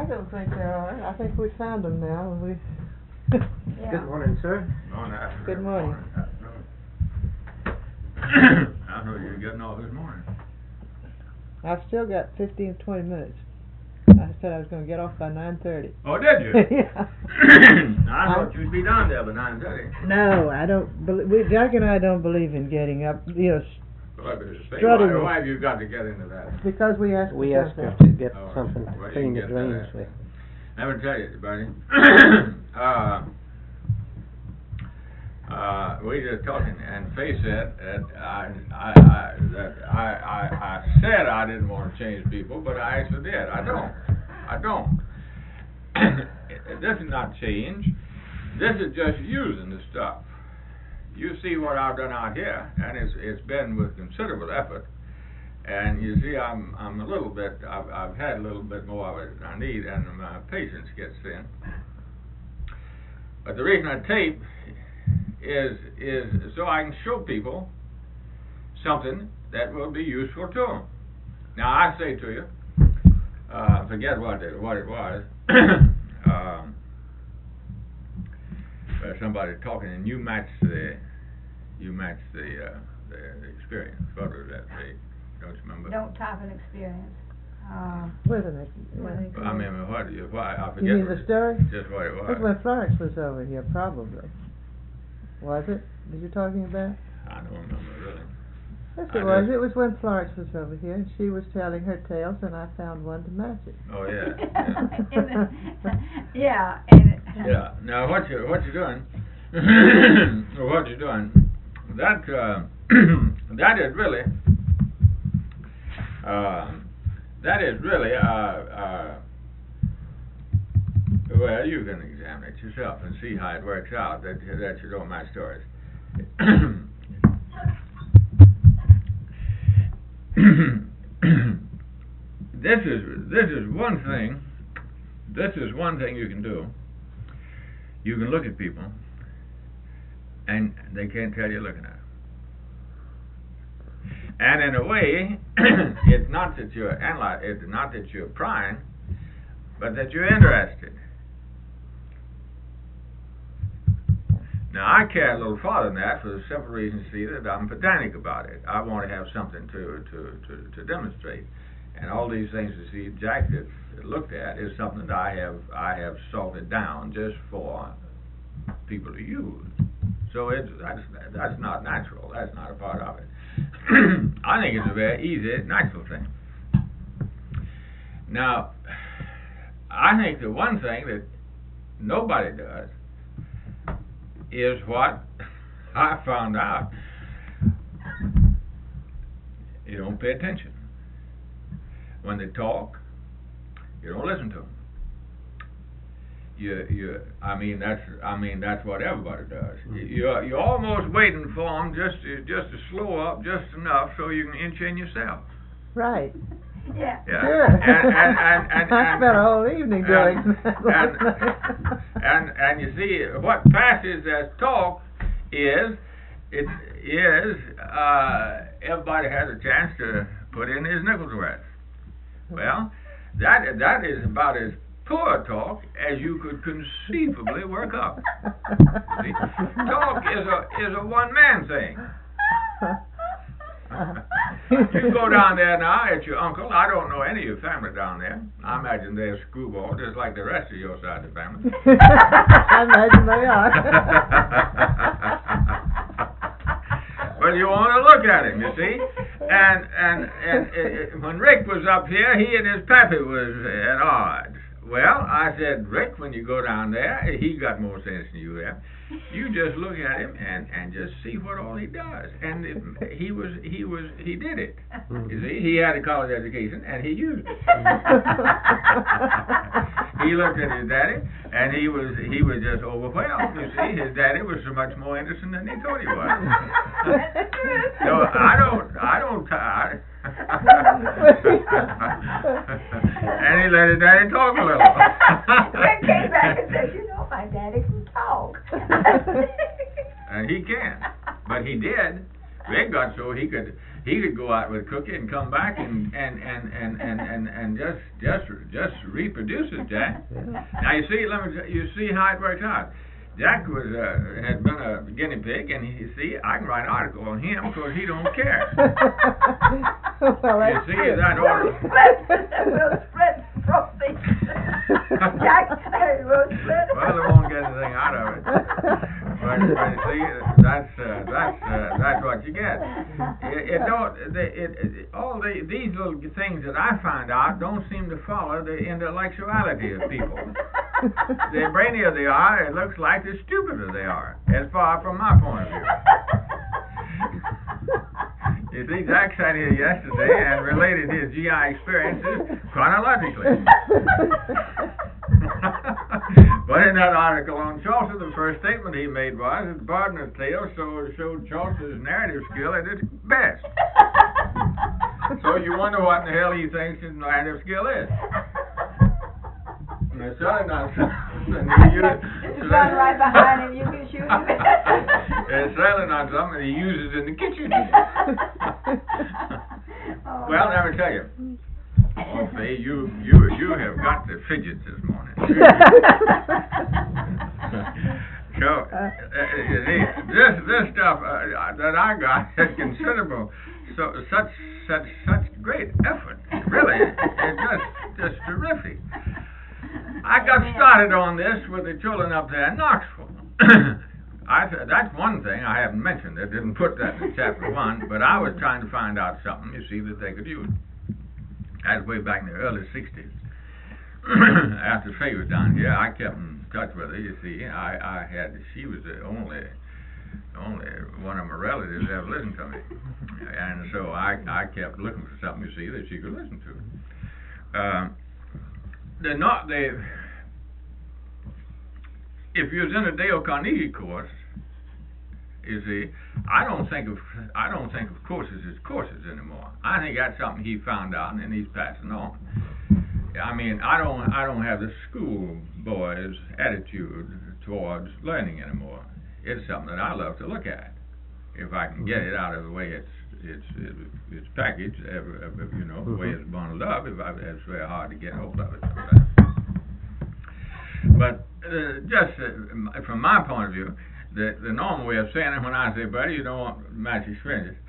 don't think they are. I think we found them now, and we. Yeah. Good morning, sir. Good morning. I know you're getting off this morning. I've still got 15, 20 minutes. I said I was going to get off by 9:30. Oh, did you? Yeah. I thought you'd be down there by 9:30. No, I don't believe. Jack and I don't believe in getting up. Strutting. Why have you got to get into that? Because we asked. We to asked come her down. to get something to Well, you clean can the get drains that. with. Let me tell you, buddy. We just talking, and Faye said that I said I didn't want to change people, but I actually did. I don't. This is not change. This is just using the stuff. You see what I've done out here, and it's been with considerable effort. And you see, I'm a little bit. I've had a little bit more of it than I need, and my patience gets thin. But the reason I tape is so I can show people something that will be useful to them. Now I say to you, forget what it was. Somebody talking, and you match the experience. What was that? Don't you remember? Don't type an experience. Wasn't it? I mean, I forget. You mean the story? Just what it was. That's when Florence was over here, probably. Was it? That you're talking about? I don't remember really. Yes, it was. It was when Florence was over here, and she was telling her tales, and I found one to match it. Oh yeah. Yeah. Yeah. Now what you're doing? What you're doing? That that is really. Well, you can examine it yourself and see how it works out that you don't match stories. This is one thing. This is one thing you can do. You can look at people, and they can't tell you're looking at them. And in a way, it's not that you're it's not that you're prying, but that you're interested. Now I care a little farther than that for the simple reason, see, that I'm pedantic about it. I want to have something to demonstrate, and all these things you see Jack has looked at is something that I have salted down just for people to use. So that's not natural. That's not a part of it. I think it's a very easy, natural thing. Now, I think the one thing that nobody does is what I found out. You don't pay attention. When they talk, you don't listen to them. I mean that's what everybody does. You're almost waiting for them just to slow up just enough so you can inch in yourself. Right. Yeah. Sure. And I spent a whole evening doing and you see what passes as talk is everybody has a chance to put in his nickel to rest. Well, that is about as poor talk as you could conceivably work up. See? Talk is a one-man thing. You go down there now at your uncle. I don't know any of your family down there. I imagine they're screwball just like the rest of your side of the family. I imagine they are. But you want to look at him, you see. And when Rick was up here, he and his pappy was at odds. Well, I said, Rick, when you go down there, he got more sense than you have. You just look at him and just see what all he does. And he did it. You see, he had a college education and he used it. He looked at his daddy and he was just overwhelmed. You see, his daddy was so much more interesting than he thought he was. So I don't tire. And he let his daddy talk a little. Rick came back and said, my daddy can talk. And he can. But he did. Rick got out so he could go out with Cookie and come back and just reproduce it, Jack. Now you see, you see how it works out. Jack had been a guinea pig, and you see, I can write an article on him because he don't care. Well, You see that article? We'll split proceeds. Jack, we'll split. Well, they won't get anything out of it. But you see, that's what you get. These little things that I find out don't seem to follow the intellectuality of people. The brainier they are, it looks like the stupider they are, as far from my point of view. You see, Jack sat here yesterday and related his GI experiences chronologically. But in that article on Chaucer, the first statement he made was that Barden's tale showed Chaucer's narrative skill at its best. So you wonder what in the hell he thinks his narrative skill is. And it's certainly not something Just run right behind him, you can shoot him. it's certainly not something he uses in the kitchen. Well, let me tell you. Say you have got the fidgets this morning. So this stuff that I got is considerable. Such great effort. Really, it's just terrific. I got started on this with the children up there in Knoxville. That's one thing I haven't mentioned. I didn't put that in chapter 1, but I was trying to find out something, you see, that they could use. That was way back in the early 60s. After Faye was down here, I kept in touch with her, you see. She was the only one of my relatives that ever listened to me. And so I kept looking for something, you see, that she could listen to. If you was in a Dale Carnegie course, you see, I don't think of courses as courses anymore. I think that's something he found out and he's passing on. I mean, I don't have the schoolboy's attitude towards learning anymore. It's something that I love to look at. If I can get it out of the way it's packaged, you know, the way it's bundled up. It's very hard to get hold of it sometimes. But just from my point of view, the normal way of saying it, when I say, buddy, you don't want match experiences,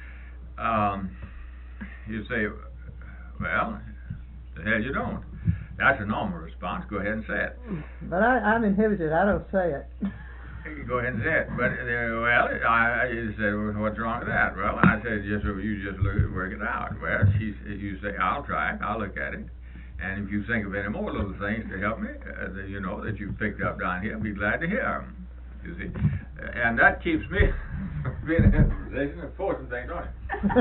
you say, well, the hell you don't. That's a normal response. Go ahead and say it. But I'm inhibited. I don't say it. You go ahead and say it. But, you said, well, what's wrong with that? Well, I said, you just work it out. Well, you say, I'll try it. I'll look at it. And if you think of any more little things to help me, you know, that you've picked up down here, I'll be glad to hear them. You see, and that keeps me being in a position of forcing things on him.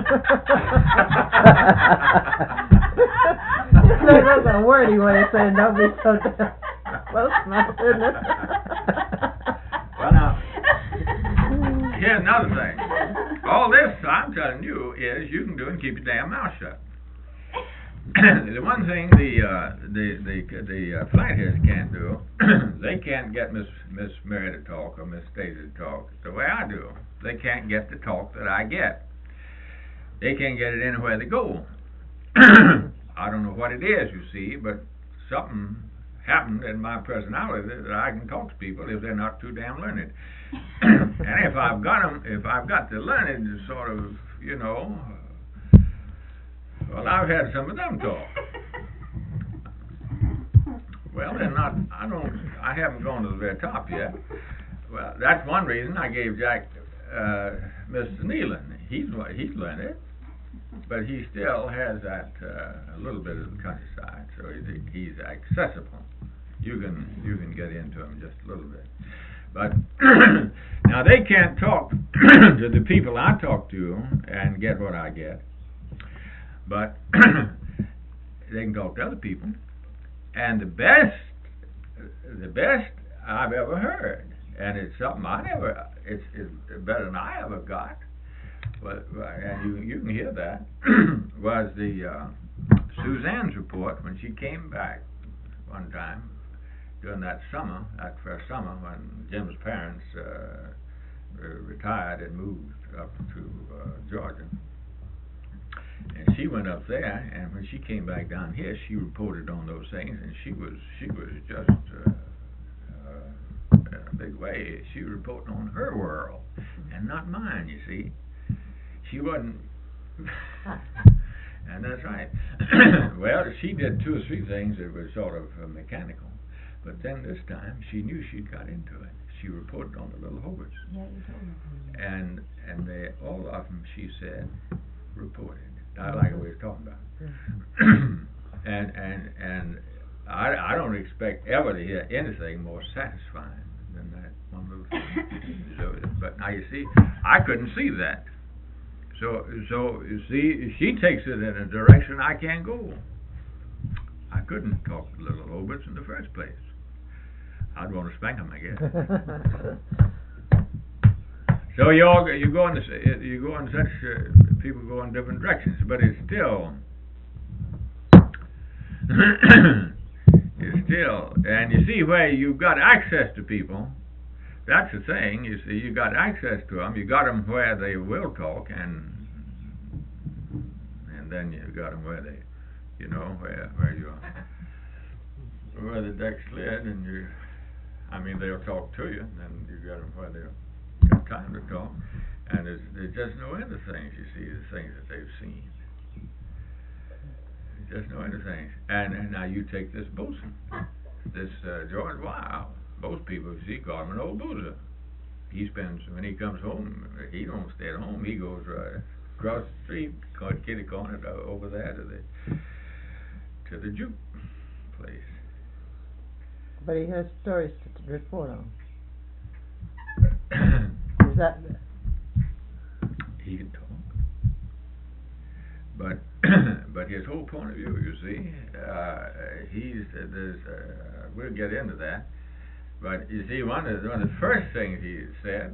That wasn't a wordy way of saying don't be so close-mouthed, isn't it? Well, now, here's another thing. All this I'm telling you is you can do and keep your damn mouth shut. The one thing the Flatheads can't do, they can't get Miss Mary to talk or Miss Stacy to talk the way I do. They can't get the talk that I get. They can't get it anywhere they go. I don't know what it is, you see, but something happened in my personality that I can talk to people if they're not too damn learned. And if I've got the learned sort of, you know. Well, I've had some of them talk. Well, they're not. I haven't gone to the very top yet. Well, that's one reason I gave Jack Mr. Nealon. He's learned it, but he still has that a little bit of the countryside, so he's accessible. You can get into him just a little bit, but now they can't talk to the people I talk to and get what I get. But they can talk to other people, and the best I've ever heard, and it's something it's better than I ever got. But and you can hear that was the Suzanne's report when she came back one time during that first summer when Jim's parents retired and moved up to Georgia. And she went up there, and when she came back down here, she reported on those things, and she was just in a big way. She was reporting on her world, and not mine. You see, she wasn't. And that's right. Well, she did 2 or 3 things that were sort of mechanical, but then this time she knew she'd got into it. She reported on the little Hobarts. Yeah, you told me. And they, all of them, she said, reported. I like the way he's talking about it. and I don't expect ever to hear anything more satisfying than that one little thing. But now you see, I couldn't see that. So you see, she takes it in a direction I can't go. I couldn't talk to little Hobarts in the first place. I'd want to spank them, I guess. So you go in such people go in different directions, but it's still and you see where you've got access to people. That's the thing. You see, you got access to them. You got them where they will talk, and then you got them where they, you know, where the deck slid, and they'll talk to you, and then you got them where they'll got time to talk, and there's just no end of things. You see, the things that they've seen. There's just no end of things. And now you take this bosun, this George. Wow. Most people, see, call him an old boozer. He spends, when he comes home, he don't stay at home. He goes right across the street, kitty corner, over there to the juke place. But he has stories to report on. Is that? He can talk. But his whole point of view, you see, we'll get into that. But you see, one of the first things he said,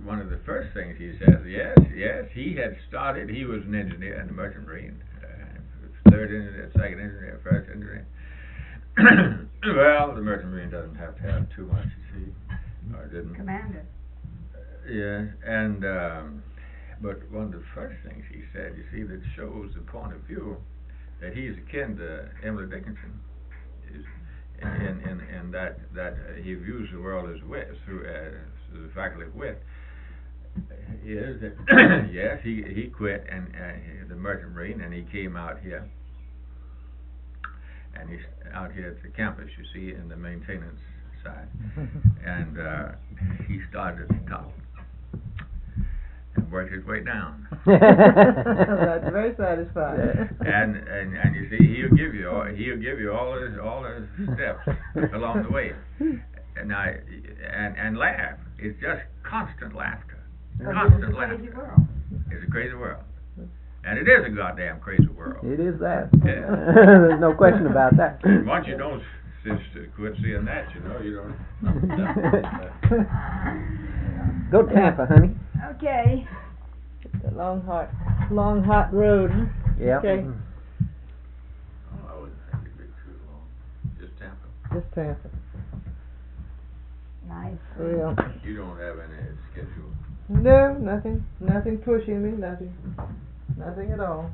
yes, he had started. He was an engineer in the Merchant Marine, third engineer, second engineer, first engineer. Well, the Merchant Marine doesn't have to have too much, you see, or didn't. Commander. Yeah, and but one of the first things he said, you see, that shows the point of view that he's akin to Emily Dickinson. In that he views the world as wit, through the faculty of wit, is that yes, he quit and the Merchant Marine, and he came out here, and he's out here at the campus, you see, in the maintenance side, and he started at the top and worked his way down. That's very satisfying. And you see, he'll give you all his steps along the way, and laugh. It's just constant laughter, constant laughter. It's a crazy world. It's a crazy world, and it is a goddamn crazy world. It is that. Yeah. There's no question about that. And once you don't quit seeing that, you don't. Go Tampa, honey. Okay. It's a long, hot road. Yeah. Okay. Oh, I wouldn't think it'd be too long. Just Tampa. Just Tampa. Nice. Real. You don't have any schedule. No, nothing pushing me, nothing at all.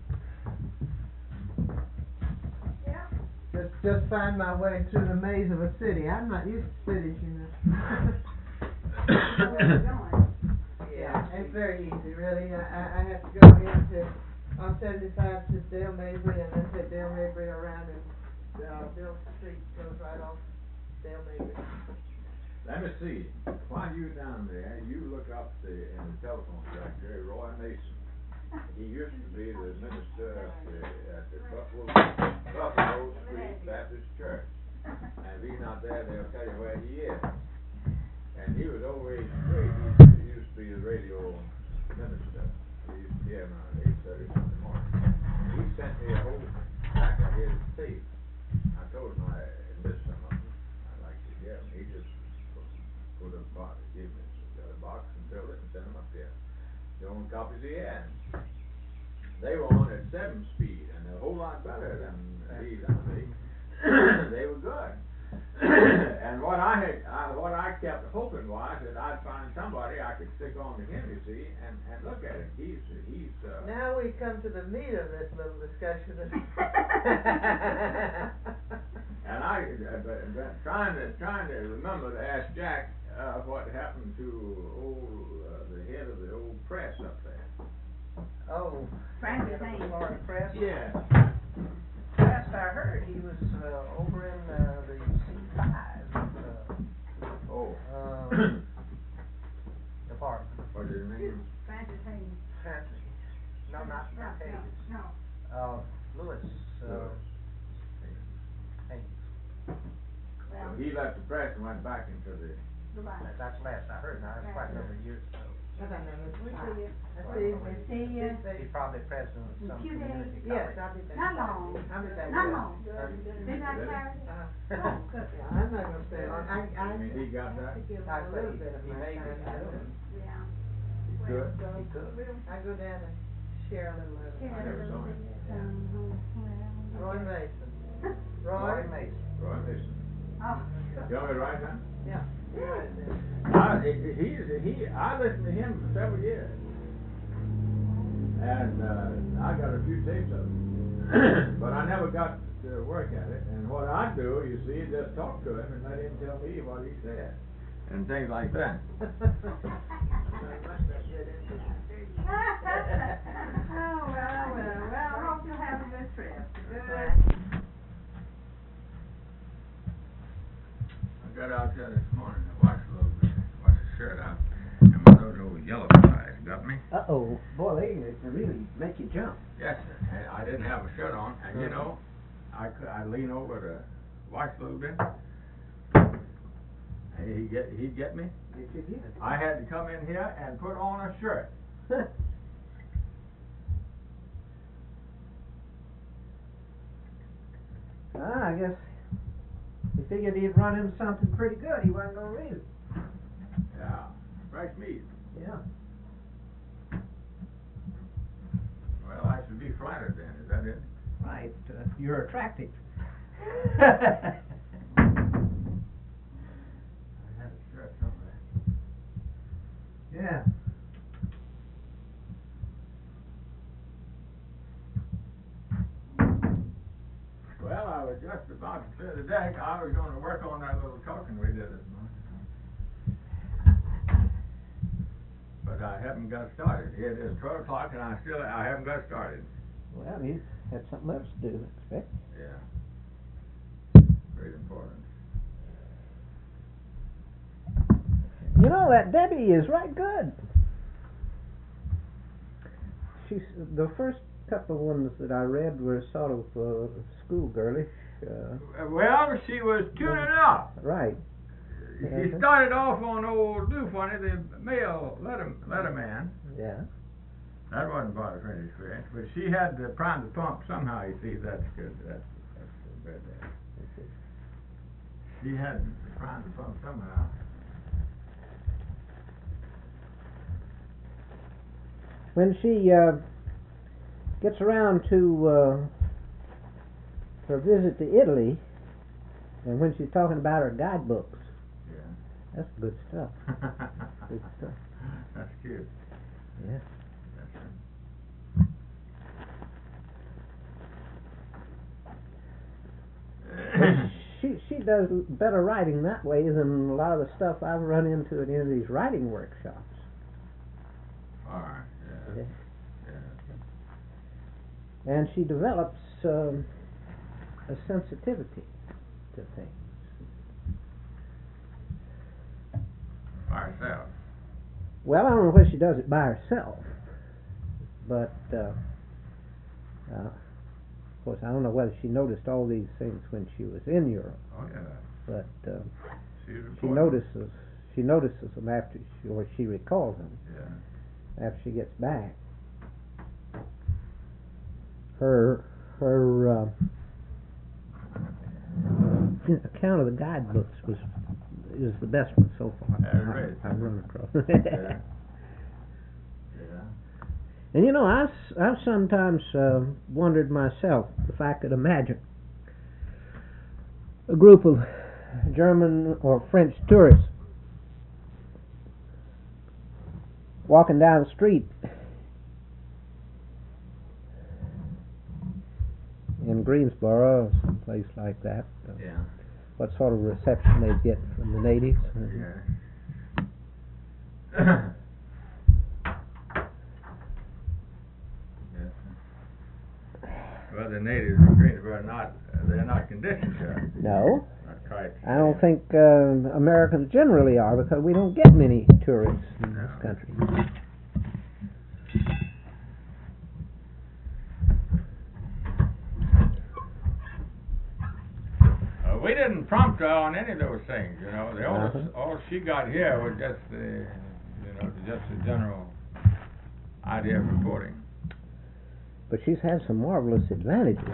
Yeah. Just find my way through the maze of a city. I'm not used to cities, you know. Where are you going? Yeah, it's very easy, really. I have to go into on 75 to Dale Mabry, and then take Dale Mabry around, and Bill Street goes right off Dale Mabry. Let me see. While you're down there, you look up in the telephone directory, Roy Mason. He used to be the minister at the Buffalo Street Baptist Church. And if he's not there, they'll tell you where he is. And he was always great. He used to be the radio minister. We used to hear him around 8:30 Sunday morning. He sent me a whole pack of his tape. I told him I missed some of them. I'd like to hear them. He just put a box, gave me a box and filled it and sent them up there. The only copies he had. They were on at 7-speed, and a whole lot better than these on me. They were good. And what I kept hoping was that I'd find somebody I could stick on the come to the meat of this little discussion. And trying to remember to ask Jack, what happened to the head of the old press up there. Oh, Francis head of the Haynes. Florida Press. Yeah. Last I heard, he was over in the C5 Oh. department. What's his name? Francis Haynes. Fancy. No, not Hayes. No. Lewis. Hayes. Well, He left the press and went back into the. goodbye. That's last I heard. Now, that's quite a number of years ago. I don't know, We Mr. see you. See, See ya. He's probably president of some Few days. community yes, college. I'll be back. Not long. I'll be back. Not long. Really? Did I carry? Uh, yeah, I'm not gonna stay long. I mean, he got that? have to give him I a say little bit of he my may be time. doing. Yeah. Good. So, He could. I go down and share a little of it. Share never a saw little him. bit. Roy Mason. Roy Roy? Mason. Roy Mason. Oh. You want me to write that? Yeah. Right there. I listened to him for several years. And, I got a few tapes of it. But I never got to work at it. And what I do, you see, is just talk to him and let him tell me what he said. And things like that. Oh, well, hope you'll have a good trip. Good. I got out there this morning and watched the shirt out. And one of those old yellow flies got me. Uh-oh. Boy, they really make you jump. Yes, sir. And I didn't have a shirt on, and you know, I lean over to watch a little bit. And he'd get me. Did you get it? I had to come in here and put on a shirt. I guess he figured he'd run him something pretty good. He wasn't gonna read it. Yeah, strikes me. Yeah. Well, I should be flattered then, is that it? Right. You're attractive. I had a shirt somewhere. Yeah. Well, I was just about to clear the deck. I was going to work on that little talking we did this morning. But I haven't got started. It is 12 o'clock and I haven't got started. Well, you had something else to do, I expect. Yeah. Very important. You know, that Debbie is right good. She's the first couple of ones that I read were sort of schoolgirlish. Well, she was tuning up. Right. She started off on old Do Funny, the male letter man. Yeah. That wasn't part of her experience, but she had to prime the pump somehow. You see, that's good. That's good there. She had to prime the pump somehow. When she gets around to her visit to Italy, and when she's talking about her guidebooks, Yeah. that's good stuff. Good stuff. That's cute. Yeah. That's right. She does better writing that way than a lot of the stuff I've run into at any of these writing workshops. All right. Yeah. Yeah. Yeah. And she develops a sensitivity to things. By herself. Well, I don't know whether she does it by herself, but of course I don't know whether she noticed all these things when she was in Europe, Oh yeah. but She's she important. notices them after she recalls them Yeah. after she gets back. Her account of the guidebooks is the best one so far Right. I've run across. Yeah. Yeah. And you know, I've sometimes wondered myself if I could imagine a group of German or French tourists walking down the street in Greensboro, someplace like that. Yeah. What sort of reception they get from the natives? Yeah. Yes. Well, the natives in Greensboro they're not conditioned to it. No, Not quite. I don't think Americans generally are, because we don't get many tourists in this No. country. We didn't prompt her on any of those things, you know. Uh-huh. All she got here was just just a general idea of reporting. But she's had some marvelous advantages.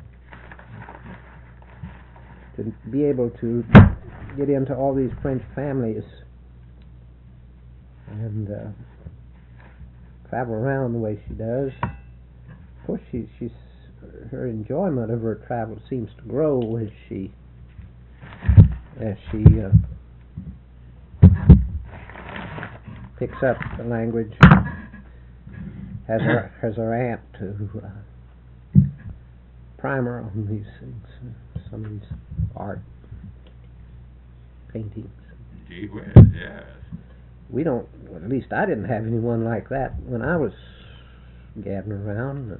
To be able to get into all these French families and travel around the way she does. Of course, her enjoyment of her travel seems to grow as she picks up the language. Has her aunt to primer on these things, some of these art paintings. Gee whiz, yes. We don't, at least I didn't have anyone like that when I was gadding around.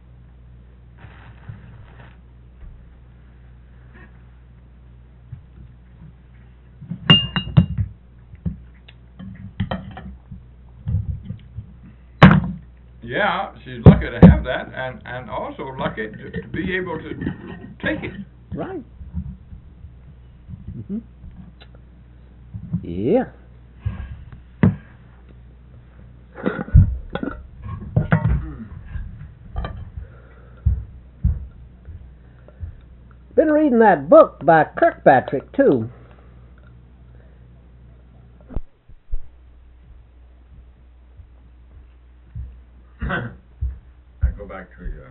Yeah, she's lucky to have that, and also lucky to be able to take it. Right. Mm-hmm. Yeah. Been reading that book by Kirkpatrick too. I go back to your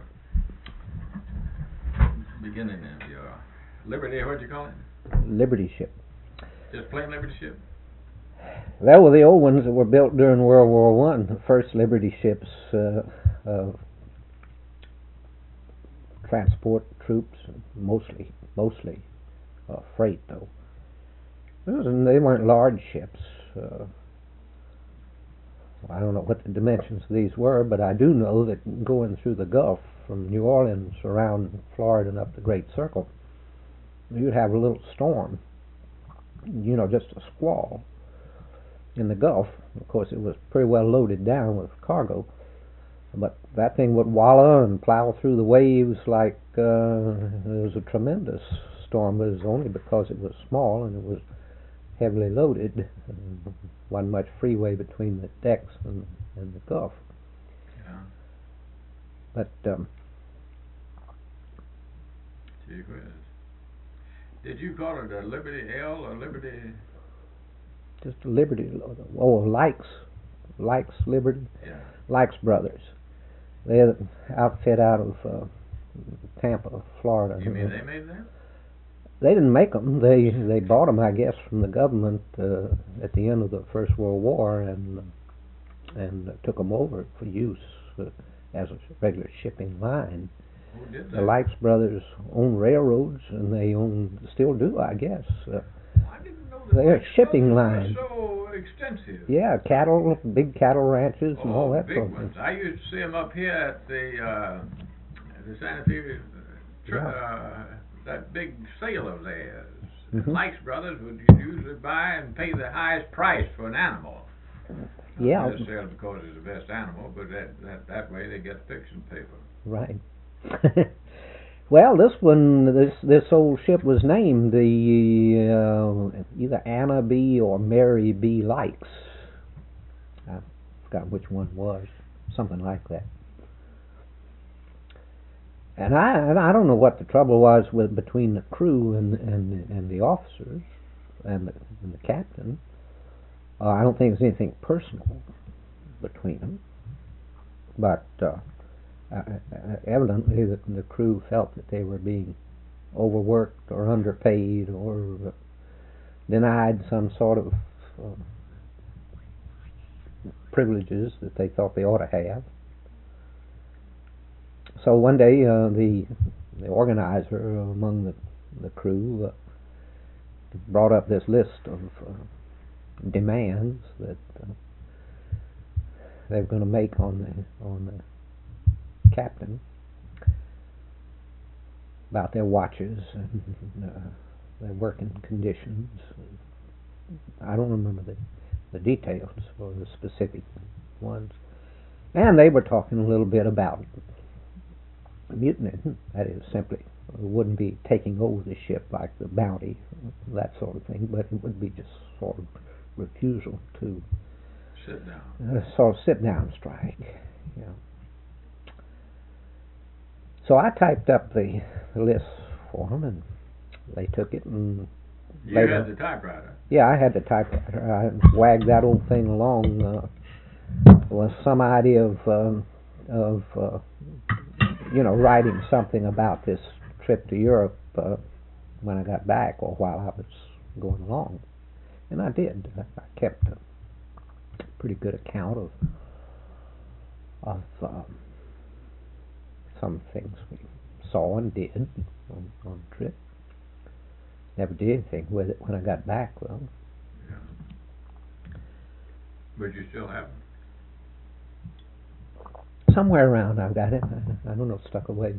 beginning of your Liberty, what'd you call it? Liberty ship. Just plain Liberty ship? That were the old ones that were built during World War One. The first Liberty ships transport troops, mostly freight though. They weren't large ships. I don't know what the dimensions of these were, but I do know that going through the Gulf from New Orleans around Florida and up the Great Circle, you'd have a little storm, just a squall in the Gulf. Of course, it was pretty well loaded down with cargo, but that thing would wallow and plow through the waves like it was a tremendous storm, but it was only because it was small and it was heavily loaded. Wasn't much freeway between the decks and the Gulf. Yeah. But Gee whiz. Did you call it a Liberty L or Liberty? just a Liberty, Likes Liberty, Yeah. Likes Brothers. They're an outfit out of Tampa, Florida. You mean they made that? They didn't make them. They bought them, I guess, from the government at the end of the First World War, and took them over for use as a regular shipping line. Who did The that? Likes brothers own railroads, and they still do, I guess. I didn't know They're Likes shipping brothers lines. were so extensive. Yeah, big cattle ranches, and all that big sort of ones. thing. I used to see them up here at the Santa Fe, that big sale of theirs. Mhm. Likes Brothers would usually buy and pay the highest price for an animal. Yeah. Not necessarily because it's the best animal, but that way they get fiction paper. Right. Well, this old ship was named the either Anna B. or Mary B. Likes. I forgot which one was. Something like that. And I don't know what the trouble was between the crew and the officers and the captain. I don't think there's anything personal between them, but evidently the crew felt that they were being overworked or underpaid or denied some sort of privileges that they thought they ought to have. So one day the the organizer among the crew brought up this list of demands that they were going to make on the captain about their watches and their working conditions. I don't remember the details or the specific ones. And they were talking a little bit about mutiny. That is, simply wouldn't be taking over the ship like the Bounty, that sort of thing, but it would be just sort of refusal to sit down. Sort of sit-down strike. Yeah. So I typed up the list for them, and they took it. And you had the typewriter? Yeah, I had the typewriter. I wagged that old thing along with some idea of writing something about this trip to Europe when I got back or while I was going along. And I did. I kept a pretty good account of some things we saw and did on the trip. Never did anything with it when I got back, though. Yeah. But you still have it? Somewhere around I've got it. I don't know, stuck away.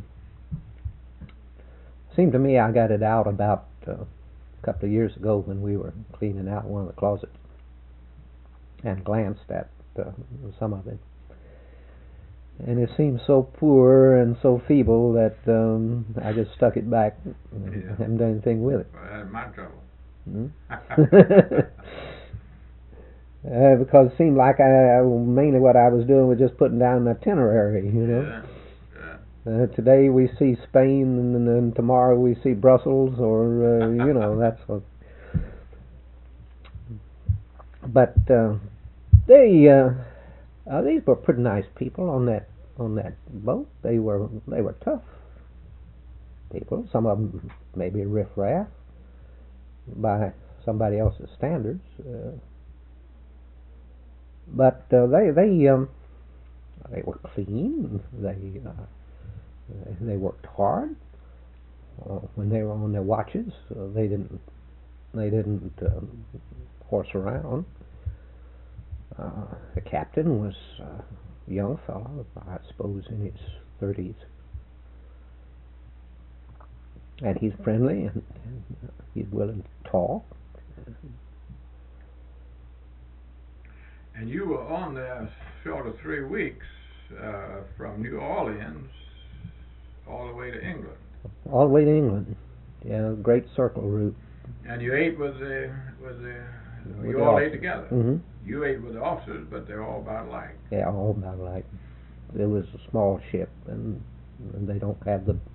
Seemed to me I got it out about a couple of years ago when we were cleaning out one of the closets and glanced at some of it. And it seemed so poor and so feeble that I just stuck it back and haven't done anything with it. Well, that's my trouble. Because it seemed like mainly what I was doing was just putting down an itinerary, you know. Yeah. Today we see Spain, and then tomorrow we see Brussels, or that's what. But these were pretty nice people on that boat. They were tough people. Some of them maybe riffraff by somebody else's standards, but they were clean. They worked hard when they were on their watches. They didn't horse around. The captain was a young fellow, I suppose in his 30s, and he's friendly and he's willing to talk. And you were on there short of 3 weeks from New Orleans all the way to England. All the way to England, yeah, Great Circle route. And you ate with you all ate together. Mm-hmm. You ate with the officers, but they're all about alike. Yeah, all about alike. It was a small ship, and they don't have the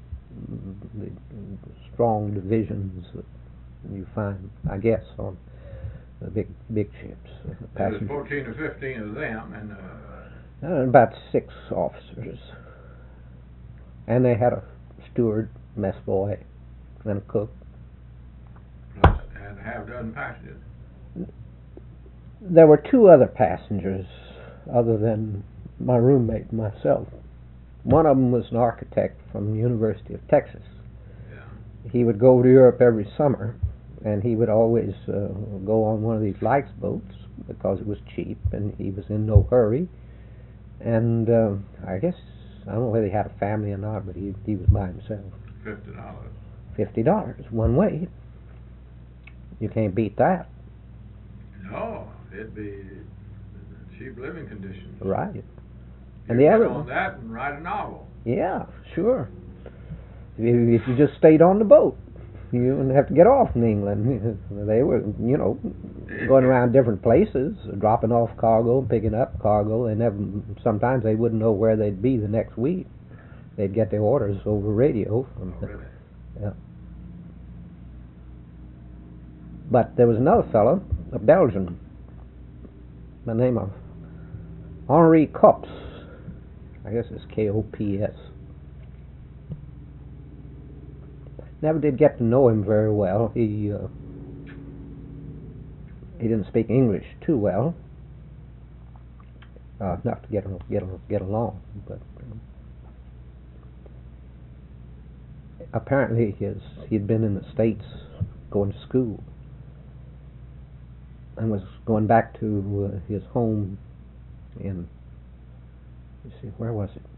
strong divisions that you find, I guess, on the big ships. There was 14 or 15 of them, and about 6 officers, and they had a steward, mess boy, and a cook. And half a dozen passengers. There were 2 other passengers other than my roommate and myself. One of them was an architect from the University of Texas. Yeah. He would go to Europe every summer, and he would always go on one of these Lykes boats because it was cheap and he was in no hurry. And I guess, I don't know whether he had a family or not, but he was by himself. $50 one way. You can't beat that. No, it'd be cheap living conditions. Right. And the other on that and write a novel. Yeah, sure. If you just stayed on the boat, you wouldn't have to get off in England. They were, going around different places, dropping off cargo and picking up cargo. Sometimes they wouldn't know where they'd be the next week. They'd get their orders over radio. Really? Yeah. But there was another fellow, a Belgian, by the name of Henri Kops. I guess it's Kops. Never did get to know him very well. He didn't speak English too well, enough to get along. But apparently he'd been in the States going to school and was going back to his home in, let's see, where was it?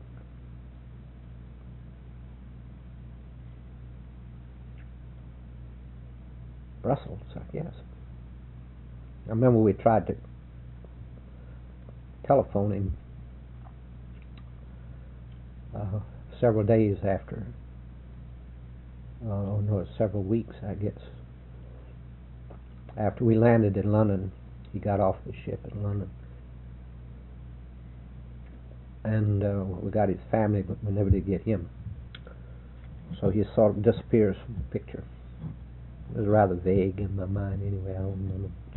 Brussels, I guess. I remember we tried to telephone him several days after, several weeks, I guess. After we landed in London, he got off the ship in London. And we got his family, but we never did get him. So he sort of disappears from the picture. It was rather vague in my mind anyway, I don't remember much.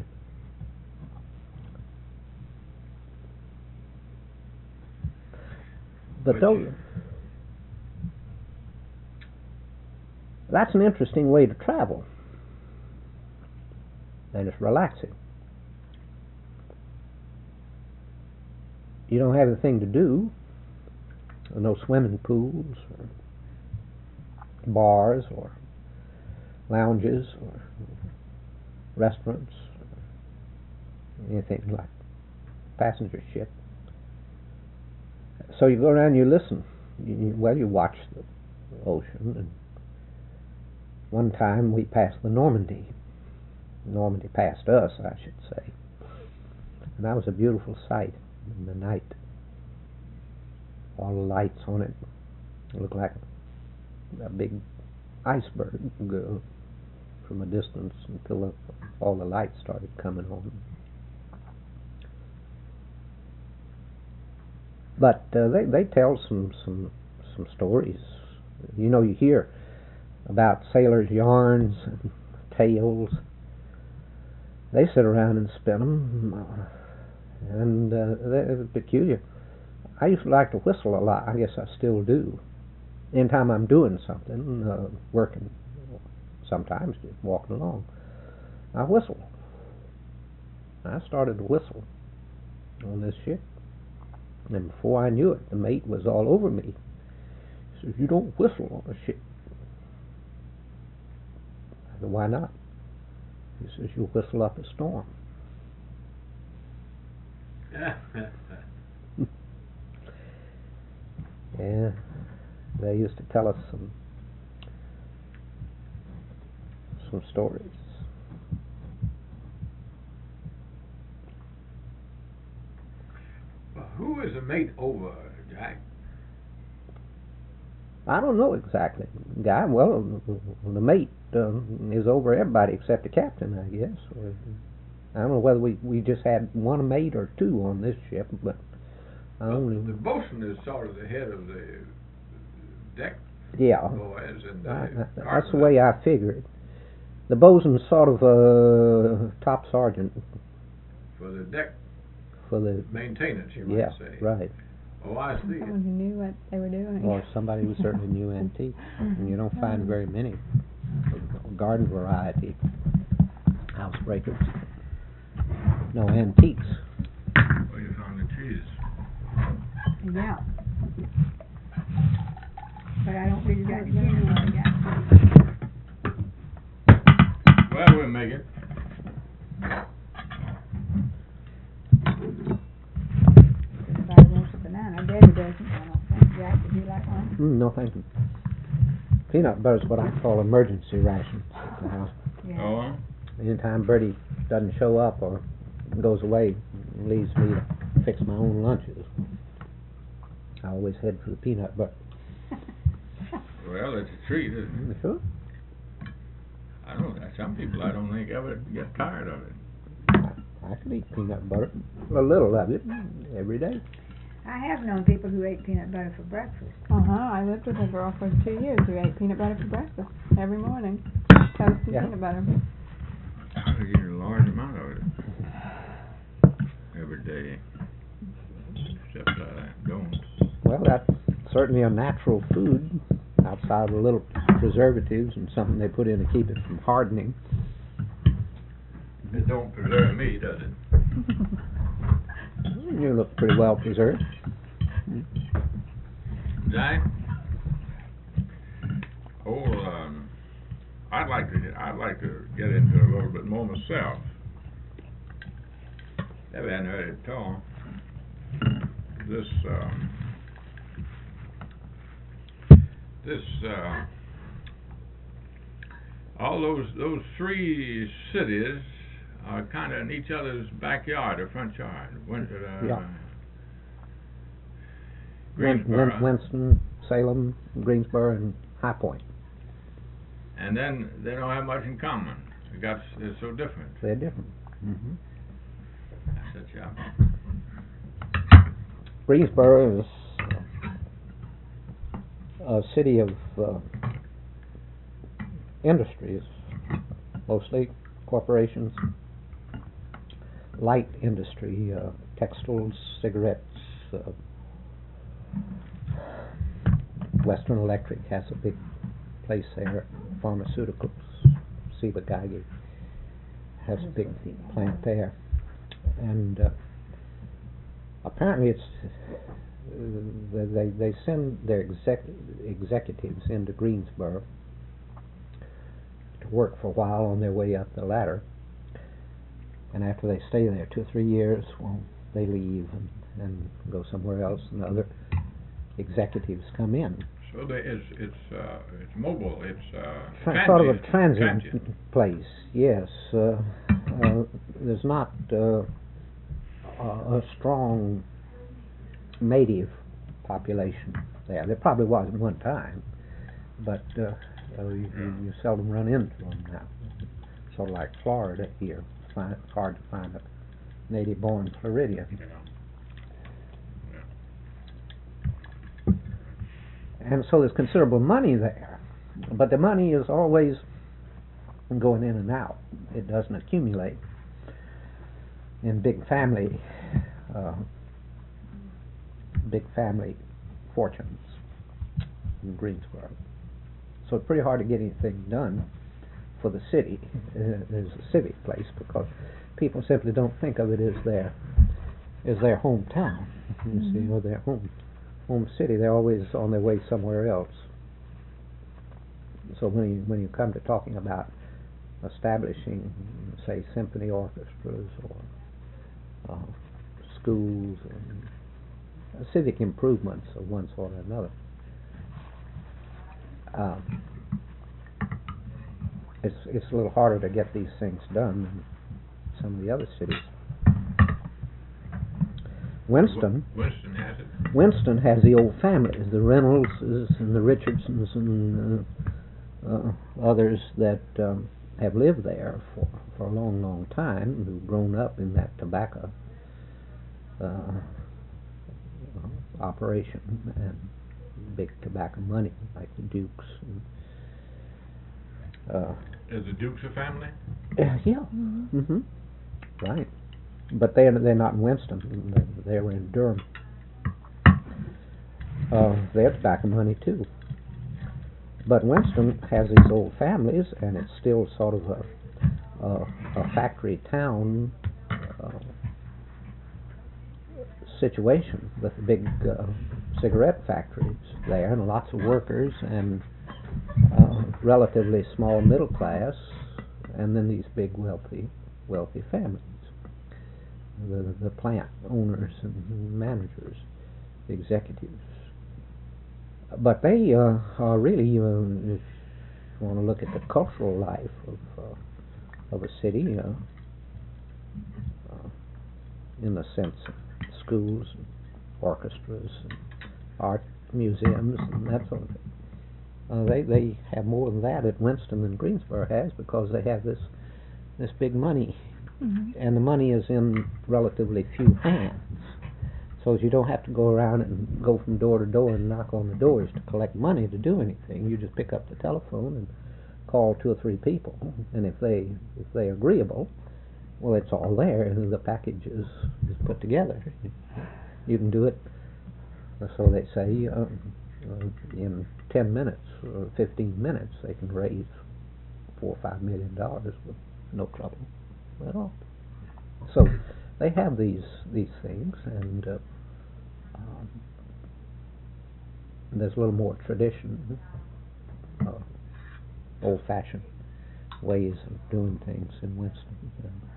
But that's an interesting way to travel. And it's relaxing. You don't have anything to do. No swimming pools or bars or lounges or restaurants or anything like passenger ship. So you go around and you listen. You watch the ocean. And one time we passed the Normandy. Normandy passed us, I should say. And that was a beautiful sight in the night. All the lights on it. It looked like a big iceberg from a distance until all the lights started coming on. But they tell some stories. You know, you hear about sailors' yarns and tales. They sit around and spin them, and they're peculiar. I used to like to whistle a lot. I guess I still do. Anytime I'm doing something, working, sometimes just walking along, I whistle. I started to whistle on this ship, and before I knew it, the mate was all over me. He says, "You don't whistle on a ship." I said, "Why not?" He says, "You'll whistle up a storm." Yeah, they used to tell us some stories. Well, who is the mate over, Jack? I don't know exactly, Guy. Well, the mate is over everybody except the captain, I guess. I don't know whether we just had one mate or two on this ship, but I only... The bosun is sort of the head of the deck boys, and that's the way I figure it. The bosun's sort of a top sergeant. For the deck. For the maintenance, you might say. Yeah, right. Oh, I see. Someone who knew what they were doing. Or somebody who certainly knew antiques. And you don't find very many garden variety housebreakers. No antiques. Well, you found the cheese. Yeah. But I don't think that anyway. Well, we'll make it. Everybody wants a banana. Daddy doesn't. I don't think. Jack, would you like one? No, thank you. Peanut butter is what I call emergency rations at the house. Yeah. Oh. Anytime Bertie doesn't show up or goes away, leaves me to fix my own lunches, I always head for the peanut butter. Well, it's a treat, isn't it? Sure. I don't know. Some people, I don't think ever get tired of it. I could eat peanut butter, a little of it, every day. I have known people who ate peanut butter for breakfast. I lived with a girl for 2 years who ate peanut butter for breakfast every morning. Toast and peanut butter. I could eat a large amount of it every day, except I don't. Well, that's certainly a natural food, outside of the little preservatives and something they put in to keep it from hardening. It don't preserve me, does it? You look pretty well preserved. Jack, I'd like to get into it a little bit more myself. Never hadn't heard it at all. All those three cities are kind of in each other's backyard or front yard. Yeah. Greensboro. Winston, Salem, Greensboro, and High Point. And then they don't have much in common. They're so different. They're different. Mm-hmm. That's a job. Greensboro is a city of industries, mostly corporations, light industry, textiles, cigarettes. Western Electric has a big place there. Pharmaceuticals, Ciba-Geigy has a big plant there, and apparently they send their executives into Greensboro to work for a while on their way up the ladder, and after they stay there 2 or 3 years, well, they leave and go somewhere else, and other executives come in. So it's mobile. It's sort of a transient place. Yes, there's not a strong native population there. There probably was at one time, but you seldom run into them now. Sort of like Florida here. It's hard to find a native-born Floridian. And so there's considerable money there, but the money is always going in and out. It doesn't accumulate in big family fortunes in Greensboro. So it's pretty hard to get anything done for the city as a civic place, because people simply don't think of it as their hometown, you see, or their home city. They're always on their way somewhere else. So when you come to talking about establishing, say, symphony orchestras or schools and civic improvements of one sort or another, it's a little harder to get these things done than some of the other cities. Winston has it. Winston has the old families, the Reynoldses and the Richardsons and others that have lived there for a long, long time, who've grown up in that tobacco operation and big tobacco money, like the Dukes. Is the Dukes a family? Yeah. Mm-hmm. Right. But they're not in Winston. They were in Durham. They have tobacco money too. But Winston has these old families, and it's still sort of a factory town situation with big cigarette factories there, and lots of workers, and relatively small middle class, and then these big wealthy families. The plant owners and managers, the executives. But they are really, if you want to look at the cultural life of a city, in the sense of schools, and orchestras, and art museums, and that sort of thing. They have more than that at Winston than Greensboro has, because they have this big money. Mm-hmm. And the money is in relatively few hands, so you don't have to go around and go from door to door and knock on the doors to collect money to do anything. You just pick up the telephone and call 2 or 3 people, and if they're agreeable, well, it's all there, and the package is put together. You can do it, so they say, in 10 minutes or 15 minutes they can raise $4 or $5 million with no trouble at all. So they have these things, and there's a little more tradition old-fashioned ways of doing things in Winston.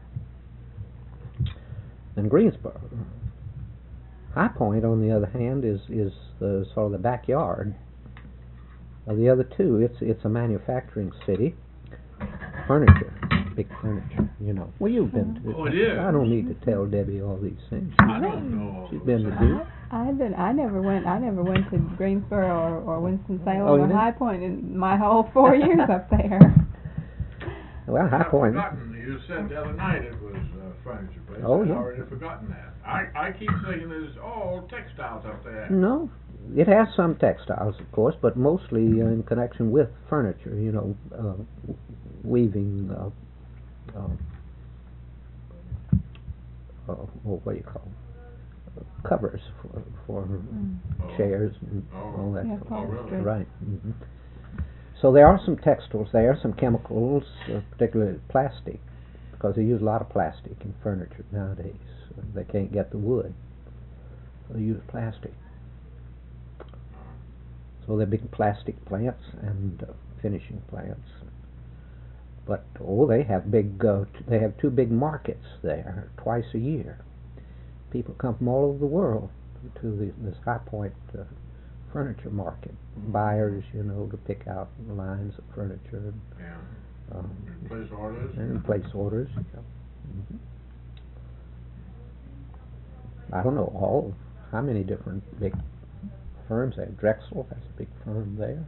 In Greensboro, High Point, on the other hand, is the sort of the backyard of the other two. It's a manufacturing city. Furniture, big furniture, you know. Well, you've been to it. Oh, yeah. I don't need to tell Debbie all these things. I don't know. She's been to do. I never went to Greensboro or Winston-Salem Oh, you or didn't? High Point in my whole 4 years up there. Well, High I've Point. forgotten. You said the other night it was a furniture place. Oh, I'd yeah. already forgotten that. I keep thinking there's all textiles up there. No, it has some textiles, of course, but mostly in connection with furniture. You know, weaving. What do you call them? Covers for chairs and all that. Yeah, sort of upholstery. stuff. Right. Hmm. So there are some textiles there, some chemicals, particularly plastic, because they use a lot of plastic in furniture nowadays. They can't get the wood, so they use plastic. So they're big plastic plants and finishing plants. But they have they have two big markets there twice a year. People come from all over the world to this High Point furniture market. Buyers, you know, to pick out lines of furniture Yeah. and Place orders. place orders. Yeah. Mhm. I don't know how many different big firms they have. Drexel has a big firm there.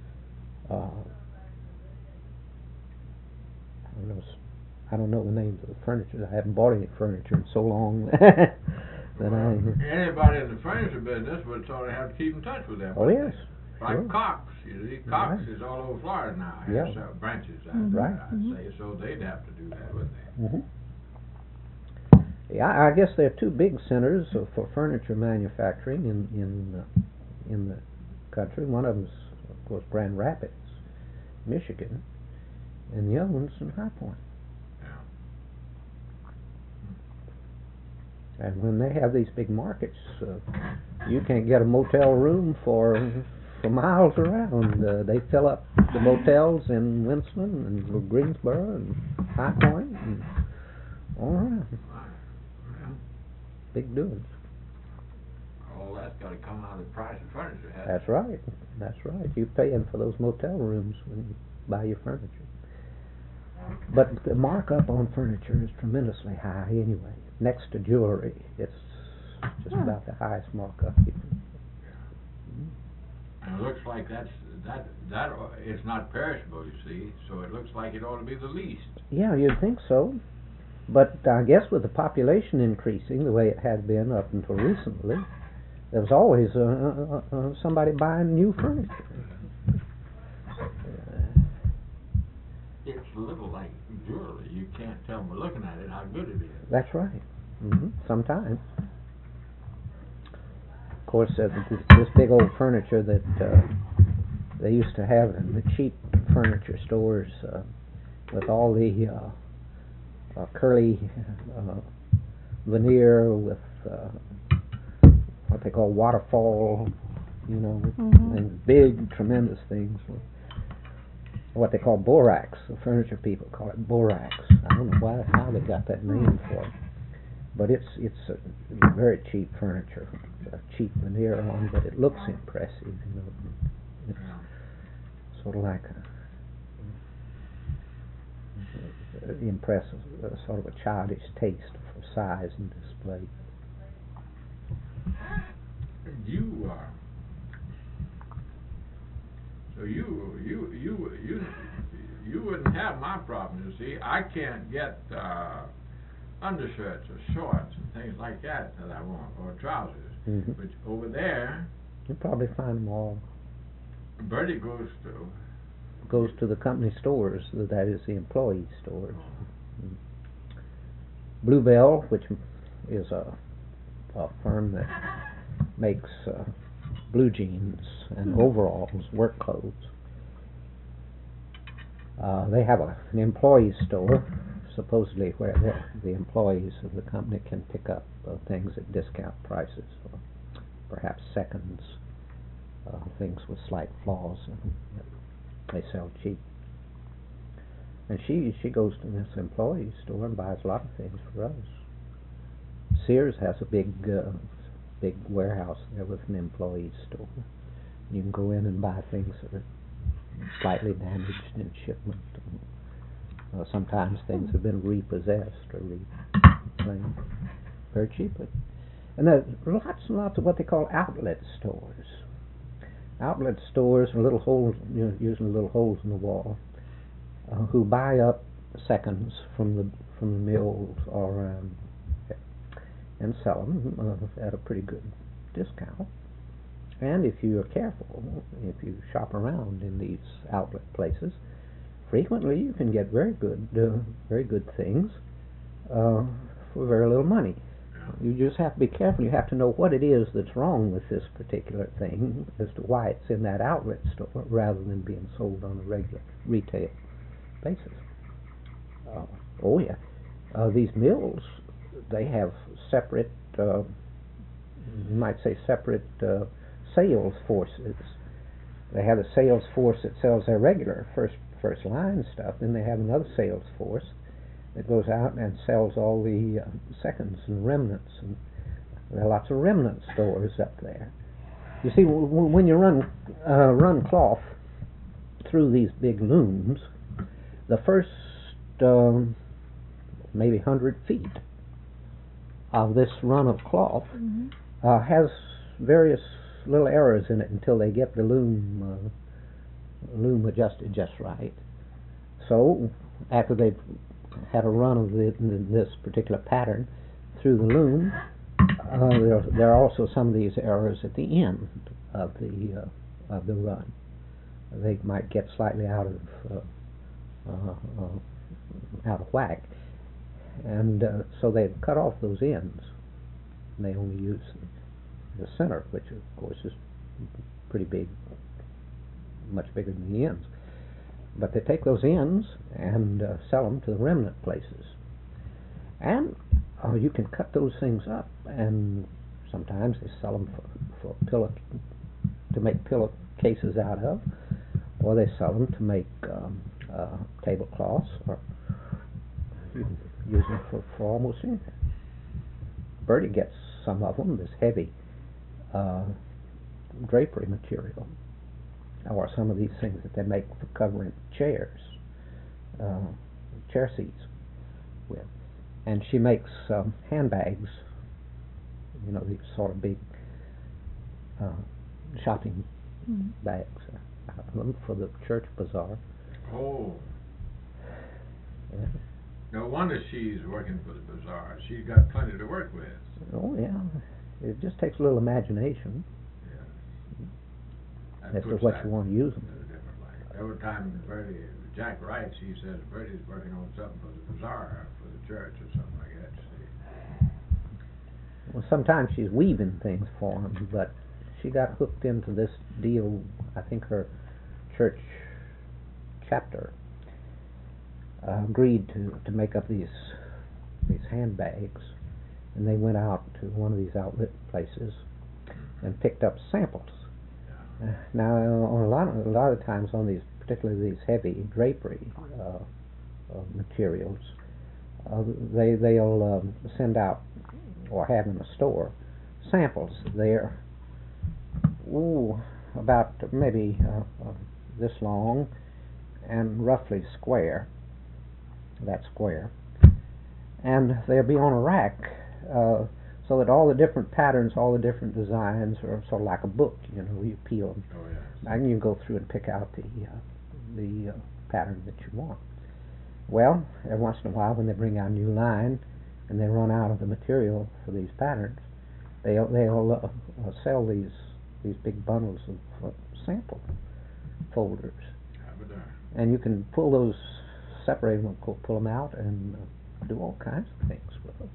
I don't know the names of the furniture. I haven't bought any furniture in so long that Anybody in the furniture business would sort of have to keep in touch with them. Oh yes, Like sure. Cox, you see, Cox Right. is all over Florida now. Yeah. Has branches out Mhm. there, Right. I'd say. So they'd have to do that, wouldn't they? Hmm. Yeah, I guess there are two big centers for furniture manufacturing in the country. One of them's, of course, Grand Rapids, Michigan, and the other one's in High Point. And when they have these big markets, you can't get a motel room for miles around. They fill up the motels in Winston and Greensboro and High Point and all around. Yeah. Big doings. All that's got to come out of the price of furniture. hasn't That's right. That's right. You're paying for those motel rooms when you buy your furniture. But the markup on furniture is tremendously high anyway. Next to jewelry, it's just about the highest markup you can. And it looks like that is not perishable, you see. So it looks like it ought to be the least. Yeah, you'd think so. But I guess with the population increasing the way it had been up until recently, there was always somebody buying new furniture. It's a little like jewelry. You can't tell by looking at it how good it is. That's right. Sometimes. Of course, this big old furniture that they used to have in the cheap furniture stores with all the curly veneer with what they call waterfall, you know, and big, tremendous things. What they call borax. The furniture people call it borax. I don't know how they got that name for it, but it's very cheap furniture, cheap veneer on, but it looks impressive. You know, it's sort of like impressive, sort of a childish taste for size and display. You so you wouldn't have my problem. You see, I can't get undershirts or shorts and things like that I want, or trousers. But over there, you probably find them all. Bertie goes to the company stores, that is the employee stores. Bluebell, which is a firm that makes blue jeans and overalls, work clothes. They have an employee store, supposedly where the employees of the company can pick up things at discount prices, or perhaps seconds, things with slight flaws, and they sell cheap. And she goes to this employee store and buys a lot of things for us. Sears has a big warehouse there with an employee store. You can go in and buy things that are slightly damaged in shipment. Sometimes things have been repossessed or reclaimed very cheaply. And there's lots and lots of what they call outlet stores. Outlet stores are little holes, usually little holes in the wall, who buy up seconds from the mills all around and sell them at a pretty good discount. And if you are careful, if you shop around in these outlet places, frequently you can get very good things for very little money. You just have to be careful. You have to know what it is that's wrong with this particular thing as to why it's in that outlet store rather than being sold on a regular retail basis. These mills, they have separate, you might say separate sales forces. They have a sales force that sells their regular first line stuff, then they have another sales force that goes out and sells all the seconds and remnants, and there are lots of remnant stores up there. You see, when you run cloth through these big looms, the first maybe 100 feet of this run of cloth has various little errors in it until they get the loom adjusted just right. So after they've had a run of this particular pattern through the loom, there are also some of these errors at the end of the run. They might get slightly out of whack, and so they cut off those ends. And they only use the center, which of course is pretty big, much bigger than the ends. But they take those ends and sell them to the remnant places. And you can cut those things up, and sometimes they sell them for pillow, to make pillow cases out of, or they sell them to make tablecloths, or you can use them for almost anything. Bertie gets some of them, this heavy drapery material, or some of these things that they make for covering chairs, chair seats with. And she makes handbags, these sort of big shopping bags out of them for the church bazaar. Oh. Yeah. No wonder she's working for the bazaar. She's got plenty to work with. Oh, yeah. It just takes a little imagination as to what you want to use them. Every time Jack writes, he says Bertie's working on something for the bazaar, for the church, or something like that. See? Well, sometimes she's weaving things for him, but she got hooked into this deal. I think her church chapter agreed to make up these handbags, and they went out to one of these outlet places and picked up samples. Now, on a lot of times on these, particularly these heavy drapery materials, they'll send out or have in a store samples. They're about maybe this long and roughly square. That square, and they'll be on a rack. So that all the different patterns, all the different designs are sort of like a book, you peel them. Oh, yes. And you go through and pick out the pattern that you want. Well, every once in a while when they bring out a new line and they run out of the material for these patterns, they'll sell these big bundles of sample folders. And you can pull those, separate them, pull them out and do all kinds of things with them.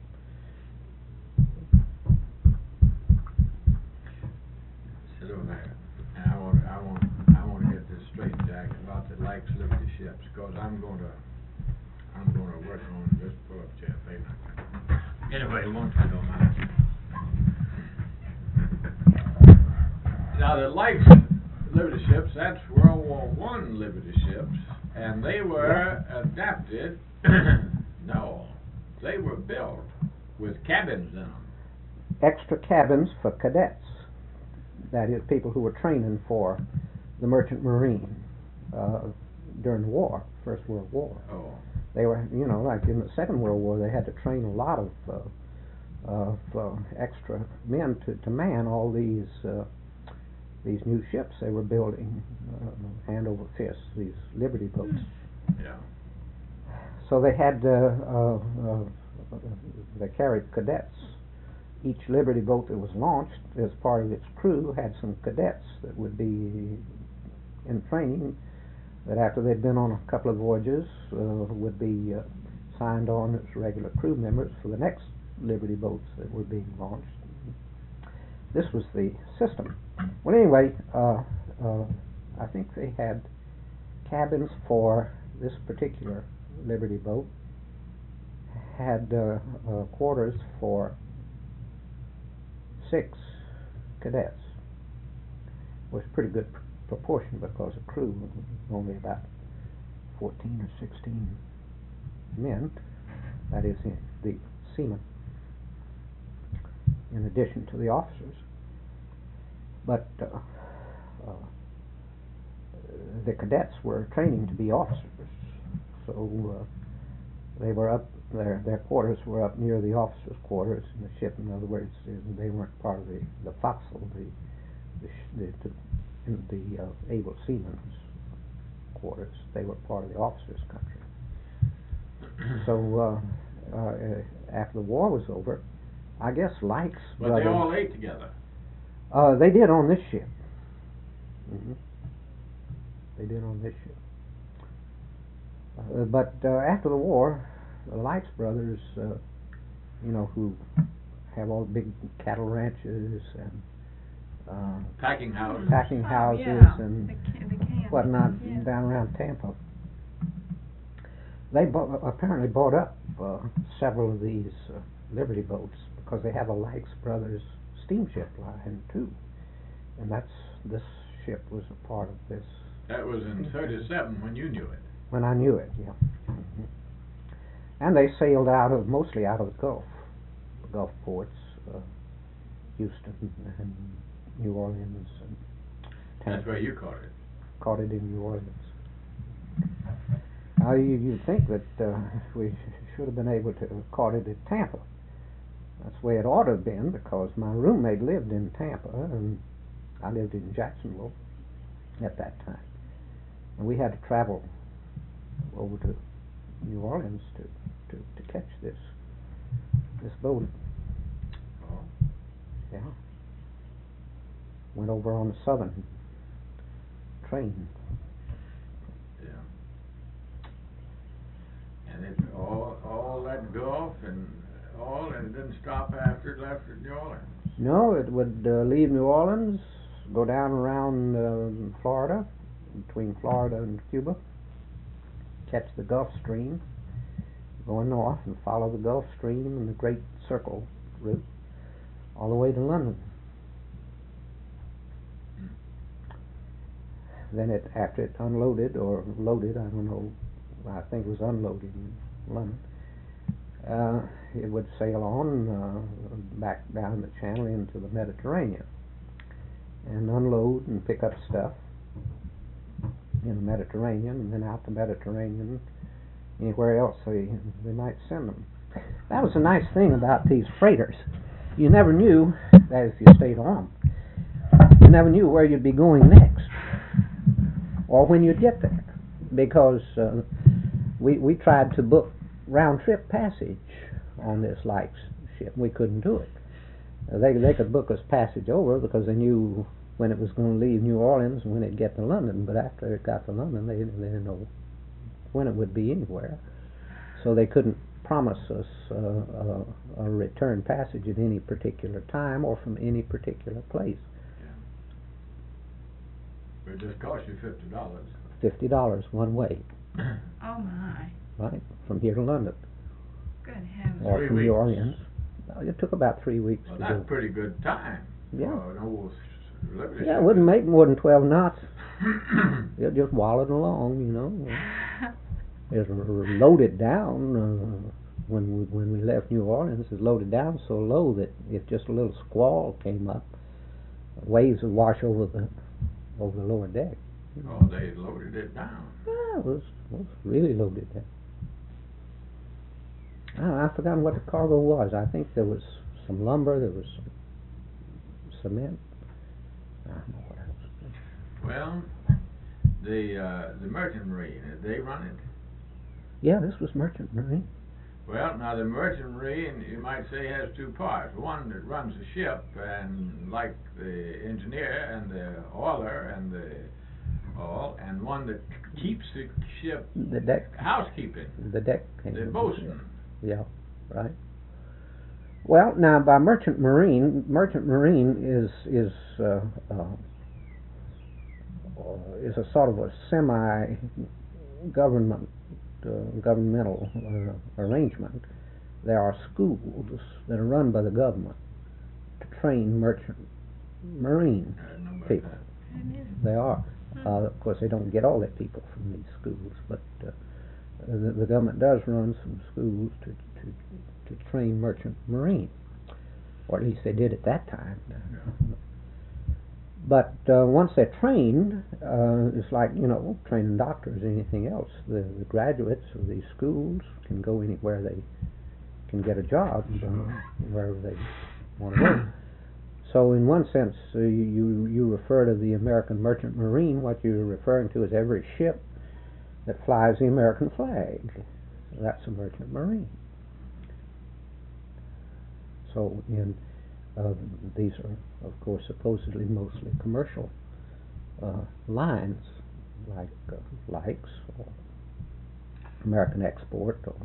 And I want to get this straight, Jack, about the Likes Liberty ships, because I'm going to work on this pull-up chair thing. Anyway, one time don't mind. Now the Liberty ships, that's World War One Liberty ships, and they were adapted, no, they were built with cabins in them. Extra cabins for cadets. That is, people who were training for the Merchant Marine during the war, First World War. Oh. They were, you know, like in the Second World War, they had to train a lot of extra men to man all these new ships they were building, hand over fist, these Liberty boats. Yeah. So they had they carried cadets. Each Liberty boat that was launched, as part of its crew, had some cadets that would be in training, that after they'd been on a couple of voyages would be signed on as regular crew members for the next Liberty boats that were being launched. This was the system. Well, anyway, I think they had cabins for this particular Liberty boat, had quarters for 6 cadets. Was a pretty good proportion because the crew was only about 14 or 16 men, that is, the seamen, in addition to the officers. But the cadets were training to be officers, so they were up, their quarters were up near the officers' quarters in the ship. In other words, they weren't part of the forecastle, the able seamen's quarters. They were part of the officers' country. So after the war was over, I guess Lykes But brothers, they all ate together. they did on this ship. They did on this ship. But after the war, the Lykes brothers, you know, who have all the big cattle ranches and Packing houses. and the can. whatnot Yeah. down around Tampa. They apparently bought up several of these Liberty boats because they have a Lykes Brothers steamship line too, and this ship was a part of this. That was in 37 when you knew it. When I knew it, yeah. And they sailed mostly out of the Gulf ports, Houston and New Orleans and Tampa. That's where you caught it. Caught it in New Orleans. Now you'd think that we should have been able to have caught it at Tampa. That's the way it ought to have been, because my roommate lived in Tampa and I lived in Jacksonville at that time. And we had to travel over to New Orleans to catch this boat. Oh. Yeah. Went over on the Southern train. Yeah. And it all that Gulf and it didn't stop after it left New Orleans. No, it would leave New Orleans, go down around Florida, between Florida and Cuba, catch the Gulf Stream, go north and follow the Gulf Stream and the Great Circle route all the way to London. Then after it unloaded or loaded, I don't know, I think it was unloaded in London, it would sail on back down the channel into the Mediterranean and unload and pick up stuff in the Mediterranean, and then out the Mediterranean anywhere else they might send them. That was a nice thing about these freighters. You never knew, that if you stayed on, you never knew where you'd be going next or when you'd get there, because we tried to book round-trip passage on this Lykes ship. We couldn't do it. They could book us passage over because they knew when it was going to leave New Orleans and when it'd get to London, but after it got to London they didn't know when it would be anywhere, so they couldn't promise us a return passage at any particular time or from any particular place. It just cost you $50. $50 one way, Oh my, right, from here to London good heavens. or 3 from weeks. New Orleans. It took about 3 weeks Well, to that's do. a pretty good time Yeah. for an old Liberty Yeah, ship it wouldn't is- make more than 12 knots. It just wallowed along, you know. It's loaded down. When we left New Orleans, it's loaded down so low that if just a little squall came up, waves would wash over the lower deck. Oh, they loaded it down. Yeah, it was really loaded down. I've forgotten what the cargo was. I think there was some lumber, there was some cement. I don't know what else. Well, the Merchant Marine, they run it. Yeah, this was Merchant Marine. Well, now the Merchant Marine, you might say, has two parts. One that runs the ship, and like the engineer and the oiler and the all, and one that keeps the ship The deck. housekeeping, The deck. the bosun. Yeah, right. Well, now by Merchant Marine is a sort of a semi-government governmental arrangement. There are schools that are run by the government to train merchant marine I don't know about people. that. They are. Of course, they don't get all their people from these schools, but the government does run some schools to train merchant marine, or at least they did at that time. But once they're trained, it's like, you know, training doctors or anything else. The graduates of these schools can go anywhere they can get a job, wherever they want to work. So in one sense, you refer to the American Merchant Marine, what you're referring to is every ship that flies the American flag. That's a Merchant Marine. So these are, of course, supposedly mostly commercial lines, like Likes or American Export or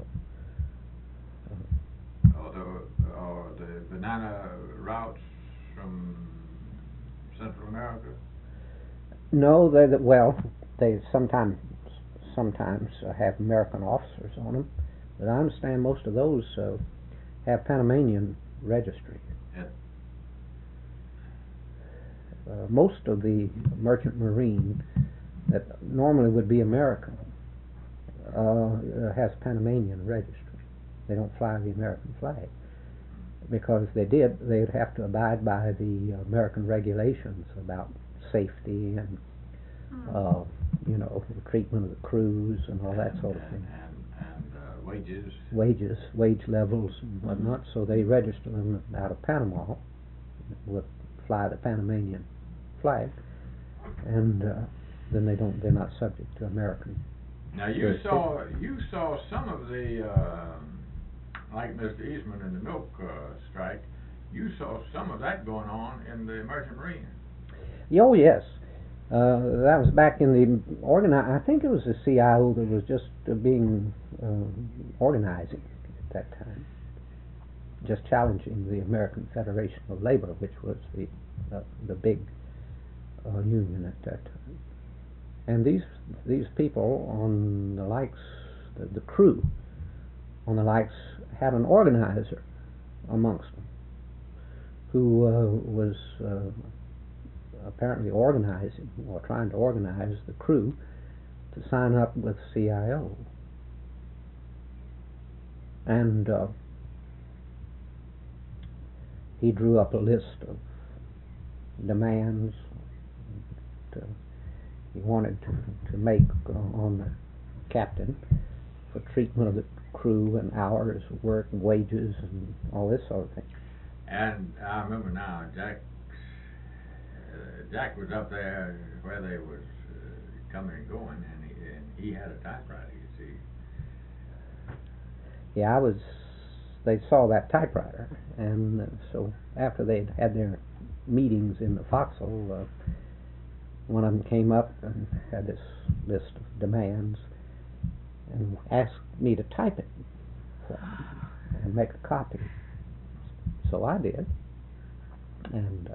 Or the banana routes from Central America. no, they sometimes have American officers on them, but I understand most of those have Panamanian registry. Yeah. Most of the Merchant Marine that normally would be American has Panamanian registry. They don't fly the American flag, because if they did, they'd have to abide by the American regulations about safety and you know, the treatment of the crews and all that sort of thing. And wages. Wage levels and whatnot. So they register them out of Panama, would fly the Panamanian flag, and then they're not subject to American. Now you saw some of the like Mr. Eastman in the milk strike. You saw some of that going on in the Merchant Marine. Oh yes, that was back in the I think it was the CIO that was just being organizing at that time, just challenging the American Federation of Labor, which was the big union at that time. And these people on the Likes, the crew on the Likes, had an organizer amongst them who was apparently organizing or trying to organize the crew to sign up with CIO. And he drew up a list of demands that he wanted to make on the captain for treatment of the crew and hours of work and wages and all this sort of thing. And I remember now, Jack was up there where they was coming and going, and he had a typewriter, you see. Yeah, they saw that typewriter, and so after they'd had their meetings in the forecastle, one of them came up and had this list of demands and asked me to type it for him and make a copy. So I did, and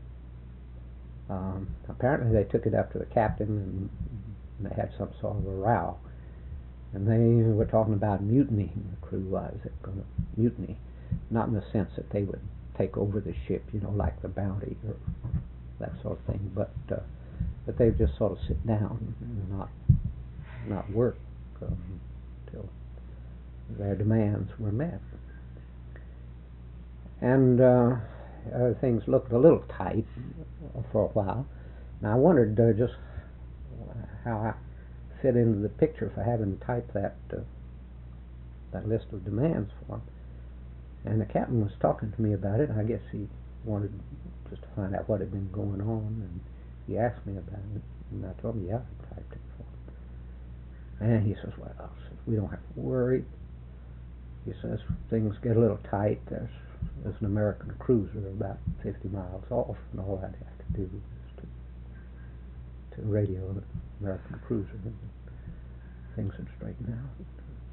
apparently they took it up to the captain, and they had some sort of a row, and they were talking about mutinying. The crew was going to mutiny, not in the sense that they would take over the ship, you know, like the Bounty or that sort of thing. But they would just sort of sit down and not work till their demands were met. And things looked a little tight for a while. And I wondered just how I fit into the picture for having typed that list of demands for him. And the captain was talking to me about it. I guess he wanted just to find out what had been going on, and he asked me about it, and I told him, yeah, I typed it for him. And he says, well, we don't have to worry. He says, things get a little tight. There's an American cruiser about 50 miles off, and all I'd have to do is to radio the American cruiser, and things would straighten out.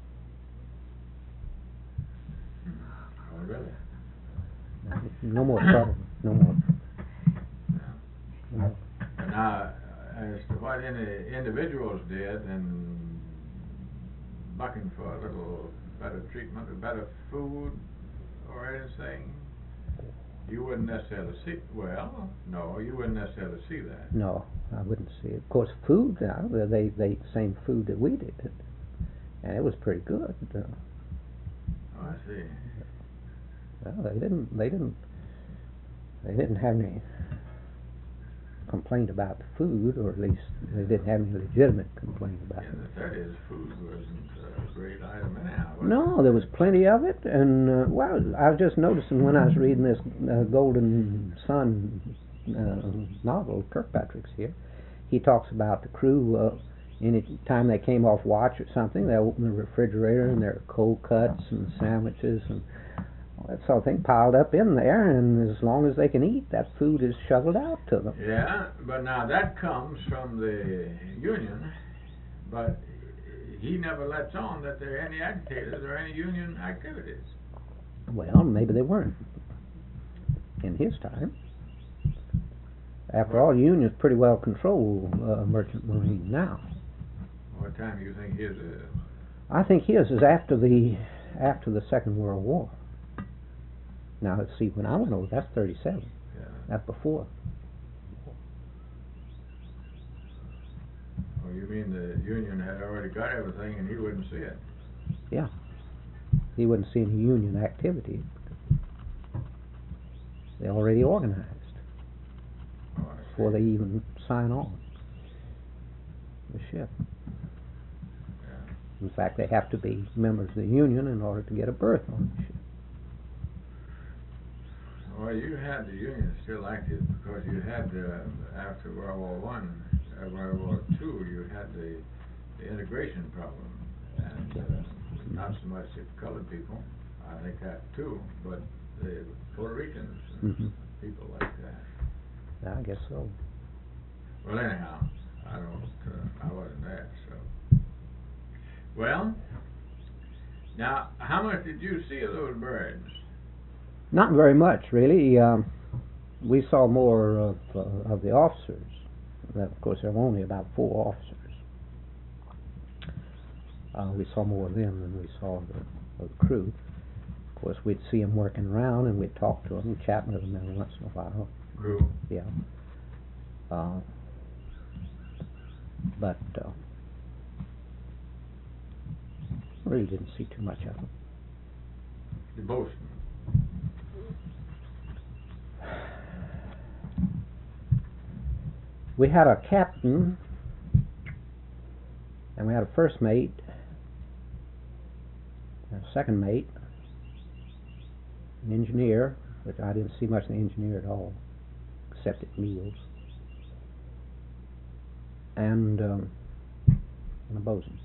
Oh, really? No more trouble. No more. Yeah. And now, as to what any individuals did in looking for a little better treatment or better food or anything, you wouldn't necessarily see. Well, no, you wouldn't necessarily see that. No, I wouldn't see it. Of course, food. They ate the same food that we did, and it was pretty good. Oh, I see. Well, they didn't have any complaint about the food, or at least they didn't have any legitimate complaint about it. In the 30s, food wasn't a great item anyhow. No, there was plenty of it, and well, I was just noticing when I was reading this Golden Sun novel, Kirkpatrick's here. He talks about the crew. Any time they came off watch or something, they opened the refrigerator and there were cold cuts and sandwiches and all that sort of thing piled up in there, and as long as they can eat, that food is shoveled out to them. Yeah, but now that comes from the Union, but he never lets on that there are any agitators or any Union activities. Well, maybe they weren't in his time. After all, the Unions pretty well control merchant marine now. What time do you think his is? I think his is after the Second World War. Now let's see, when I went over, that's 37. Yeah. That's before. Oh, you mean the Union had already got everything and he wouldn't see it? Yeah. He wouldn't see any Union activity. They already organized Oh, I see. before they even sign on the ship. Yeah. In fact, they have to be members of the Union in order to get a berth on the ship. Well, you had the Union still active because you had after World War I, World War II, you had the integration problem, and not so much the colored people. I think that too, but the Puerto Ricans and people like that. Yeah, I guess so. Well, anyhow, I wasn't there, so. Well, now, how much did you see of those birds? Not very much, really. We saw more of the officers. Of course, there were only about 4 officers. We saw more of them than we saw the crew. Of course, we'd see them working around, and we'd talk to them, chat with them every once in a while. Crew? Yeah. But really didn't see too much of them. The bosun. We had a captain, and we had a first mate, and a second mate, an engineer, which I didn't see much of the engineer at all, except at meals, and a bosun.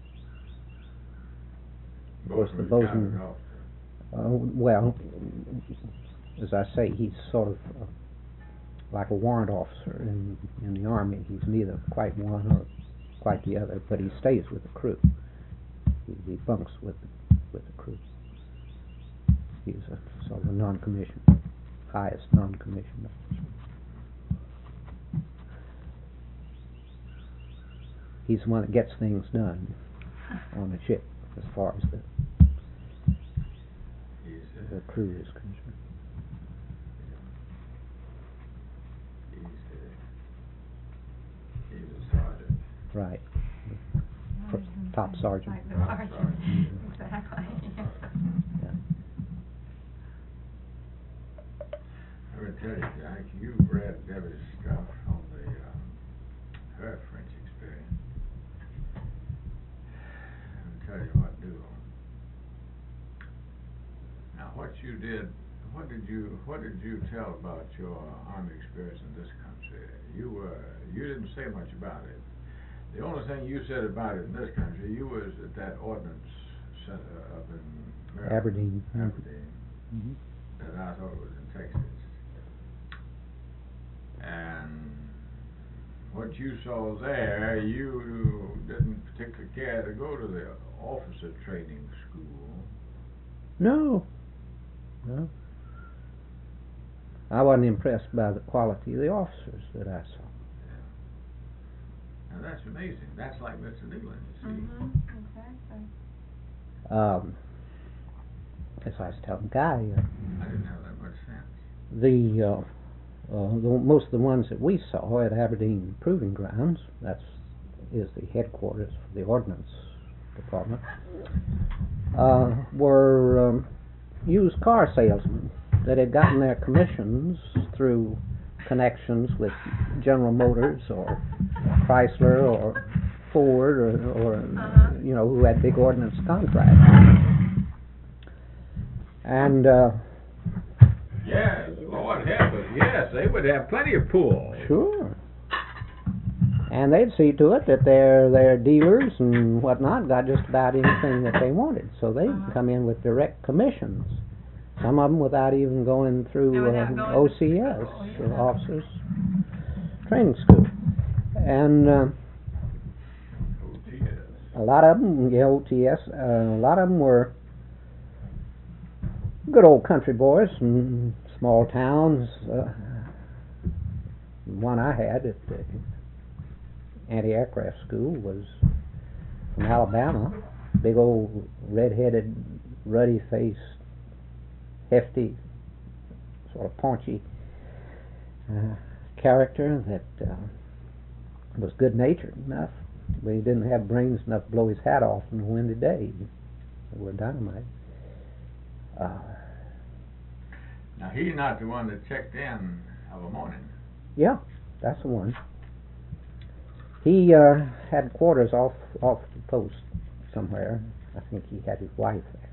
Of course, the bosun, well, as I say, he's sort of like a warrant officer in the Army. He's neither quite one or quite the other, but he stays with the crew. He bunks with the crew. He's a sort of a non-commissioned, highest non-commissioned officer. He's the one that gets things done on the ship, as far as the crew is concerned. He's Right. Top sergeant. Like the sergeant. Exactly. I would tell you, Jack, you've read Debbie's stuff on her French experience. I'll tell you what to do. Now, what did you tell about your Army experience in this country? You didn't say much about it. The only thing you said about it in this country, you was at that ordnance center up in Maryland, Aberdeen. Aberdeen, that I thought was in Texas. And what you saw there, you didn't particularly care to go to the officer training school. No. I wasn't impressed by the quality of the officers that I saw. Now that's amazing. That's like Mr. Newland, you see. Exactly. As I was telling Guy, I didn't have that much sense. most of the ones that we saw at Aberdeen Proving Grounds, is the headquarters for the Ordnance Department, were used car salesmen that had gotten their commissions through connections with General Motors or Chrysler or Ford or who had big ordnance contracts. And yes, Lord help us. Yes, they would have plenty of pull. Sure. And they'd see to it that their dealers and whatnot got just about anything that they wanted. So they'd come in with direct commissions. Some of them without even going through OCS, Officers Training School. And OTS. a lot of them, OTS, a lot of them were good old country boys from small towns. One I had at the anti-aircraft school was from Alabama. Big old red-headed, ruddy-faced, hefty, sort of paunchy character that was good-natured enough, but he didn't have brains enough to blow his hat off on a windy day. They were dynamite. Now, he's not the one that checked in of a morning. Yeah, that's the one. He had quarters off the post somewhere. I think he had his wife there.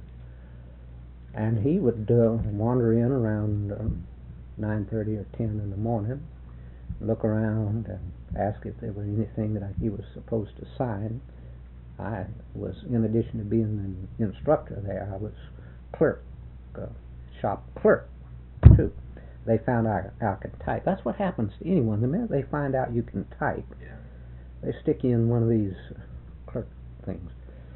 And he would wander in around 9:30 or 10 in the morning, look around and ask if there was anything that he was supposed to sign. I was, in addition to being an instructor there, I was clerk, shop clerk, too. They found out I could type. That's what happens to anyone. The minute they find out you can type, they stick you in one of these clerk things.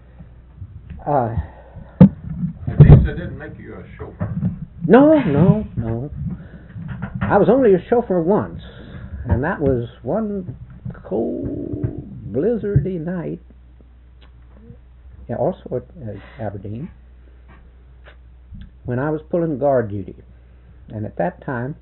At least they didn't make you a chauffeur. No. I was only a chauffeur once, and that was one cold, blizzardy night, also at Aberdeen, when I was pulling guard duty. And at that time,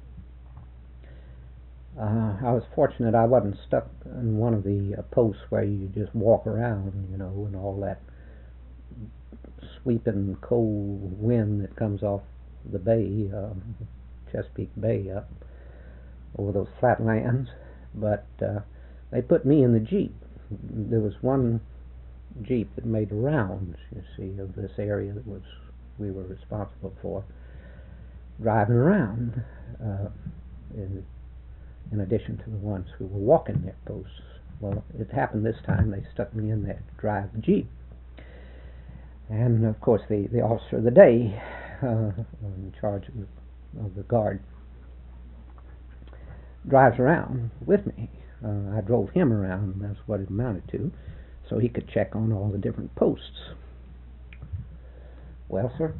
I was fortunate I wasn't stuck in one of the posts where you just walk around, and all that sweeping cold wind that comes off the bay, Chesapeake Bay, up over those flat lands. But they put me in the Jeep. There was one Jeep that made rounds, you see, of this area that we were responsible for driving around, in addition to the ones who were walking their posts. Well, it happened this time they stuck me in there to drive the Jeep. And of course the officer of the day in charge of the guard drives around with me. I drove him around, and that's what it amounted to, so he could check on all the different posts. Well, sir,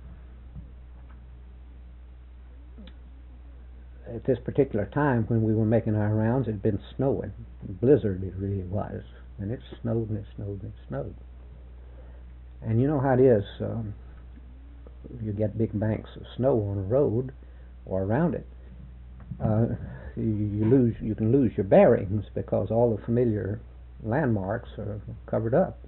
at this particular time when we were making our rounds, it had been snowing. Blizzard it really was. And it snowed and it snowed and it snowed. And you know how it is. You get big banks of snow on a road or around it. You can lose your bearings because all the familiar landmarks are covered up.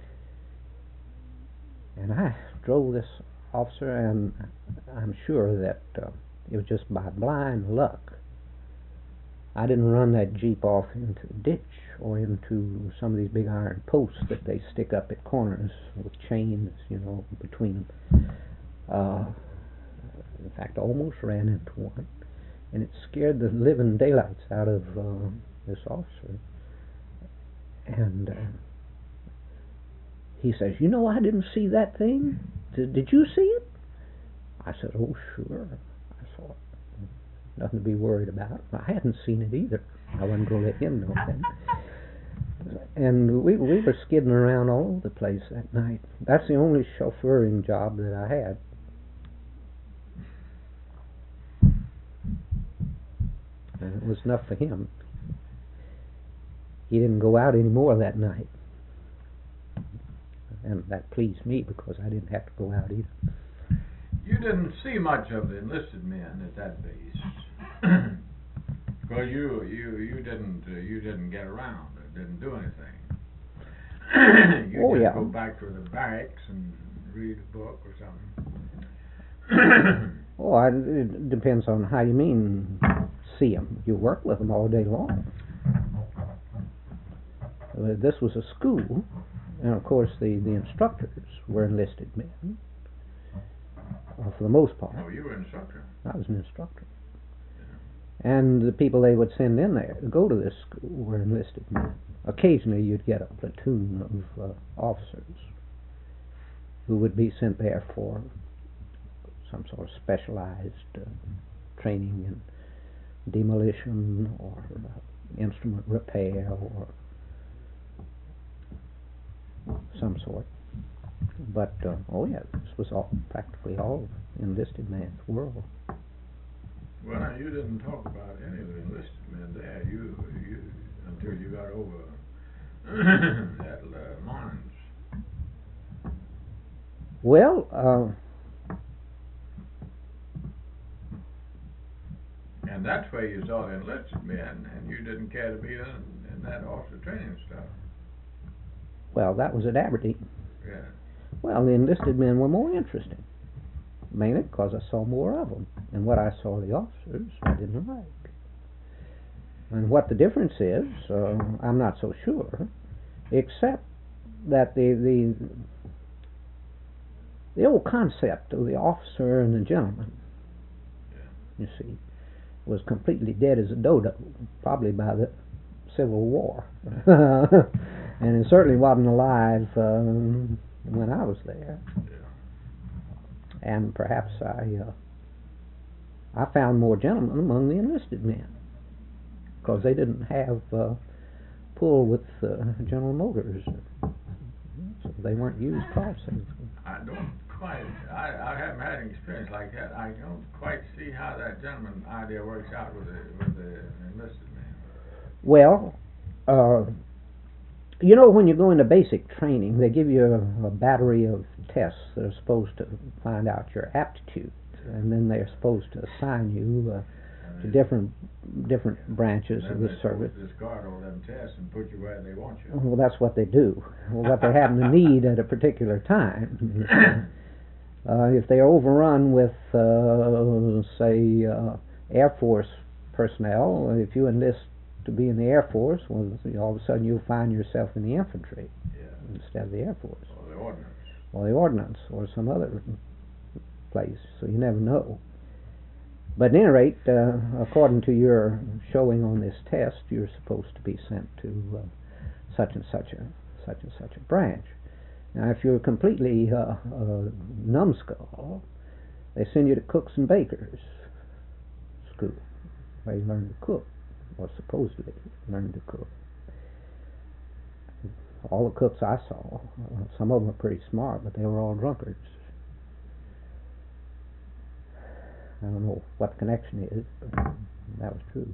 And I drove this officer, and I'm sure that it was just by blind luck. I didn't run that Jeep off into the ditch or into some of these big iron posts that they stick up at corners with chains, between them. In fact, I almost ran into one, and it scared the living daylights out of this officer. And he says, I didn't see that thing. Did you see it? I said, oh, sure. I saw it. Nothing to be worried about. I hadn't seen it either. I wasn't going to let him know then. And we were skidding around all over the place that night. That's the only chauffeuring job that I had. And it was enough for him. He didn't go out anymore that night. And that pleased me because I didn't have to go out either. You didn't see much of the enlisted men at that base. Because you didn't get around, didn't do anything. You just go back to the barracks and read a book or something. It depends on how you mean see them. You work with them all day long. This was a school, and of course the instructors were enlisted men. For the most part. Oh, you were an instructor? I was an instructor. And the people they would send in there to go to this school were enlisted men. Occasionally you'd get a platoon of officers who would be sent there for some sort of specialized training in demolition or instrument repair or some sort. But, this was practically all enlisted man's world. Well, now, you didn't talk about any of the enlisted men there, you until you got over at Mons. Well, and that's where you saw the enlisted men, and you didn't care to be in that officer training stuff. Well, that was at Aberdeen. Yeah. Well, the enlisted men were more interesting, mainly because I saw more of them. And what I saw of the officers, I didn't like. And what the difference is, I'm not so sure, except that the old concept of the officer and the gentleman, you see, was completely dead as a dodo, probably by the Civil War. And it certainly wasn't alive when I was there. And perhaps I found more gentlemen among the enlisted men because they didn't have pull with General Motors, so they weren't used car salesmen. I haven't had an experience like that. I don't quite see how that gentleman idea works out with the enlisted men. Well, when you go into basic training, they give you a battery of tests that are supposed to find out your aptitude, and then they're supposed to assign you to different branches of the service. Discard all them tests and put you where they want you. Well, that's what they do. Well, what they happen to need at a particular time. If they're overrun with, say, Air Force personnel, if you enlist to be in the Air Force, well, all of a sudden you'll find yourself in the infantry instead of the Air Force. Or the ordnance, or some other place, so you never know. But at any rate, according to your showing on this test, you're supposed to be sent to such and such a branch. Now, if you're completely numbskull, they send you to cooks and bakers school, where you learn to cook, or supposedly learn to cook. All the cooks I saw, some of them were pretty smart, but they were all drunkards. I don't know what the connection is, but that was true.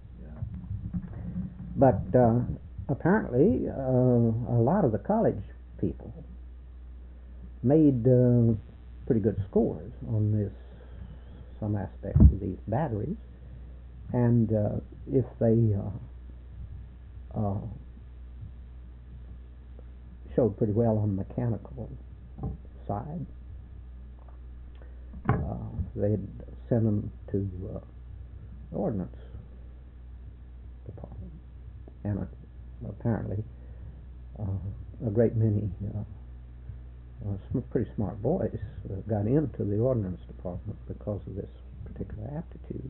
But apparently, a lot of the college people made pretty good scores on some aspects of these batteries, and if they showed pretty well on the mechanical side. They'd send them to the ordnance department, and apparently a great many pretty smart boys got into the ordnance department because of this particular aptitude.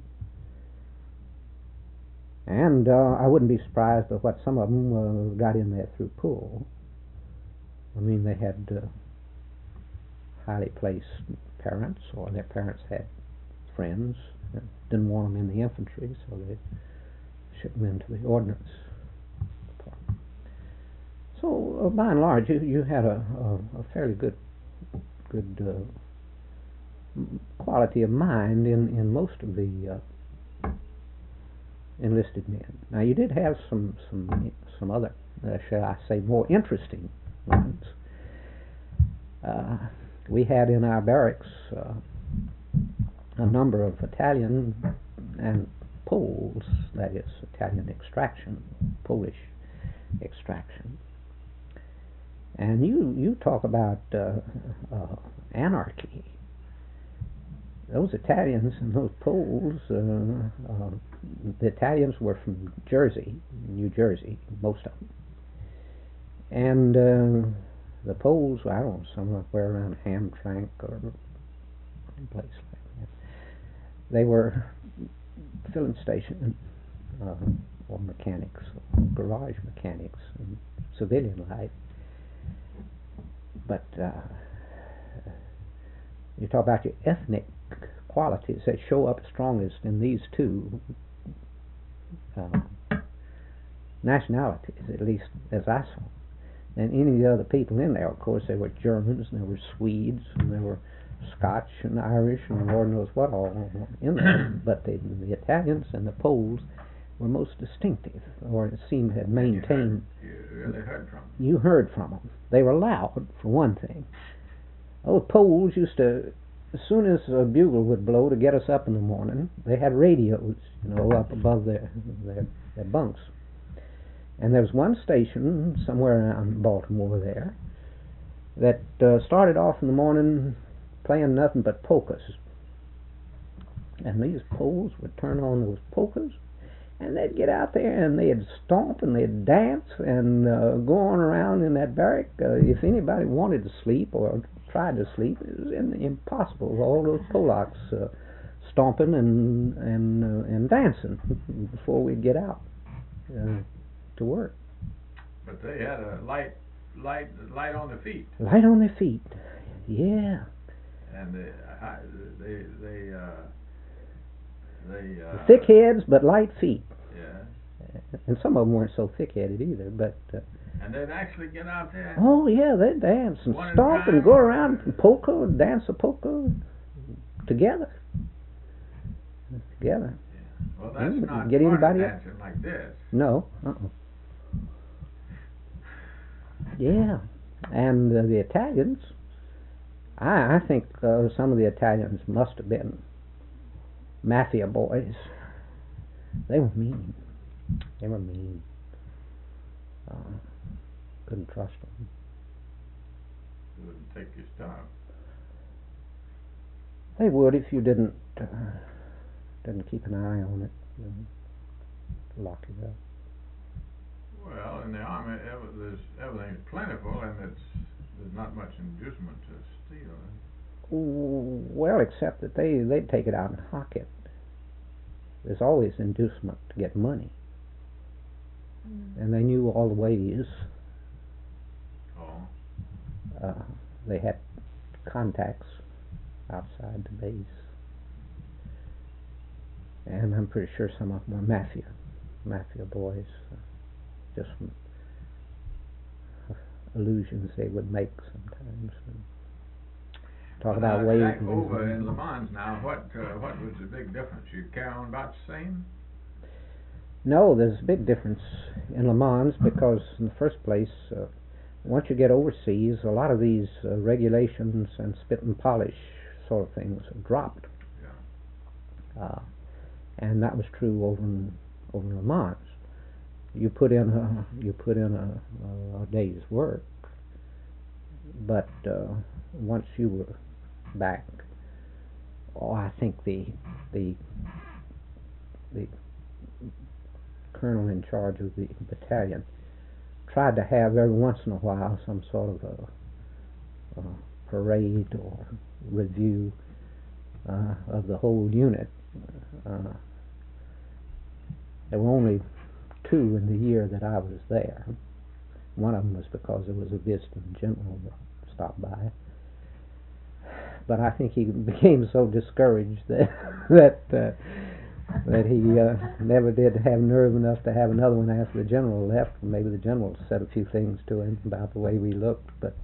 And I wouldn't be surprised at what some of them got in there through pull. I mean, they had highly placed parents, or their parents had friends that didn't want them in the infantry, so they shipped them into the ordnance department. So by and large, you had a fairly good quality of mind in most of the enlisted men. Now, you did have some other, shall I say, more interesting ones. We had in our barracks a number of Italian and Poles, that is, Italian extraction, Polish extraction. And you talk about anarchy. Those Italians and those Poles, the Italians were from Jersey, New Jersey, most of them. And the Poles, I don't know, somewhere around Hamtramck or a place like that. They were filling station or mechanics, garage mechanics, and civilian life. But you talk about your ethnic qualities that show up strongest in these two nationalities, at least as I saw. And any of the other people in there, of course, there were Germans, and there were Swedes, and there were Scotch and Irish, and Lord knows what all in there. But the Italians and the Poles were most distinctive, or it seemed had maintained. You really heard from them. You heard from them. They were loud, for one thing. Those Poles used to, as soon as a bugle would blow to get us up in the morning, they had radios, up above their bunks. And there was one station somewhere around Baltimore there that started off in the morning playing nothing but polkas. And these Poles would turn on those polkas, and they'd get out there and they'd stomp and they'd dance and go on around in that barrack. If anybody wanted to sleep or tried to sleep, it was impossible. All those Polacks stomping and dancing before we'd get out to work. But they had a light on their feet. Light on their feet, yeah. And they thick heads but light feet. Yeah. And some of them weren't so thick-headed either, but. And they'd actually get out there. Oh yeah, they'd dance and One stomp and go around and polka, dance a polka together. Together. Yeah. Well, that's not get anybody dancing like this. No. Yeah, and the Italians. I think some of the Italians must have been mafia boys. They were mean. Couldn't trust them. They wouldn't take your stuff. They would if you didn't keep an eye on it, lock it up. Well, in the army, everything's plentiful, and there's not much inducement to steal. Well, except that they'd take it out and hock it. There's always inducement to get money. And they knew all the ways. Oh. They had contacts outside the base. And I'm pretty sure some of them were mafia boys. Just from illusions they would make sometimes. Talk about ways. Back over in Le Mans now, what was the big difference? You carry on about the same? No, there's a big difference in Le Mans because, in the first place, once you get overseas, a lot of these regulations and spit and polish sort of things are dropped. Yeah. And that was true over in Le Mans. You put in a day's work, but once you were back, I think the colonel in charge of the battalion tried to have every once in a while some sort of a parade or review of the whole unit. There were only 2 in the year that I was there. One of them was because there was a visiting general that stopped by. But I think he became so discouraged that he never did have nerve enough to have another one after the general left. Maybe the general said a few things to him about the way we looked, but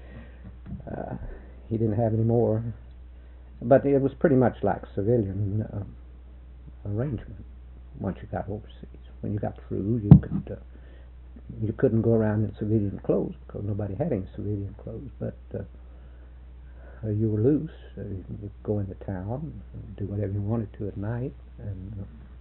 he didn't have any more. But it was pretty much like civilian arrangement once you got overseas. When you got through, you couldn't go around in civilian clothes because nobody had any civilian clothes, but you were loose. You could go into town and do whatever you wanted to at night, and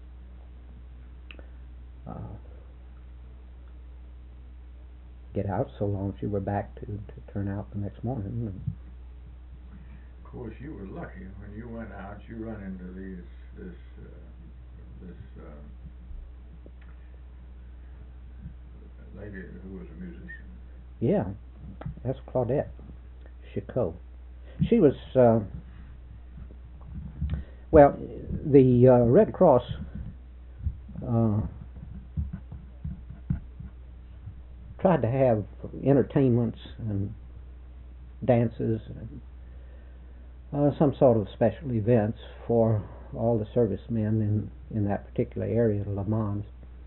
get out so long as you were back to turn out the next morning. Of course, you were lucky when you went out. You run into this lady who was a musician. Yeah, that's Claudette Chicot. She was well, the Red Cross tried to have entertainments and dances and some sort of special events for all the servicemen in that particular area of Le Mans,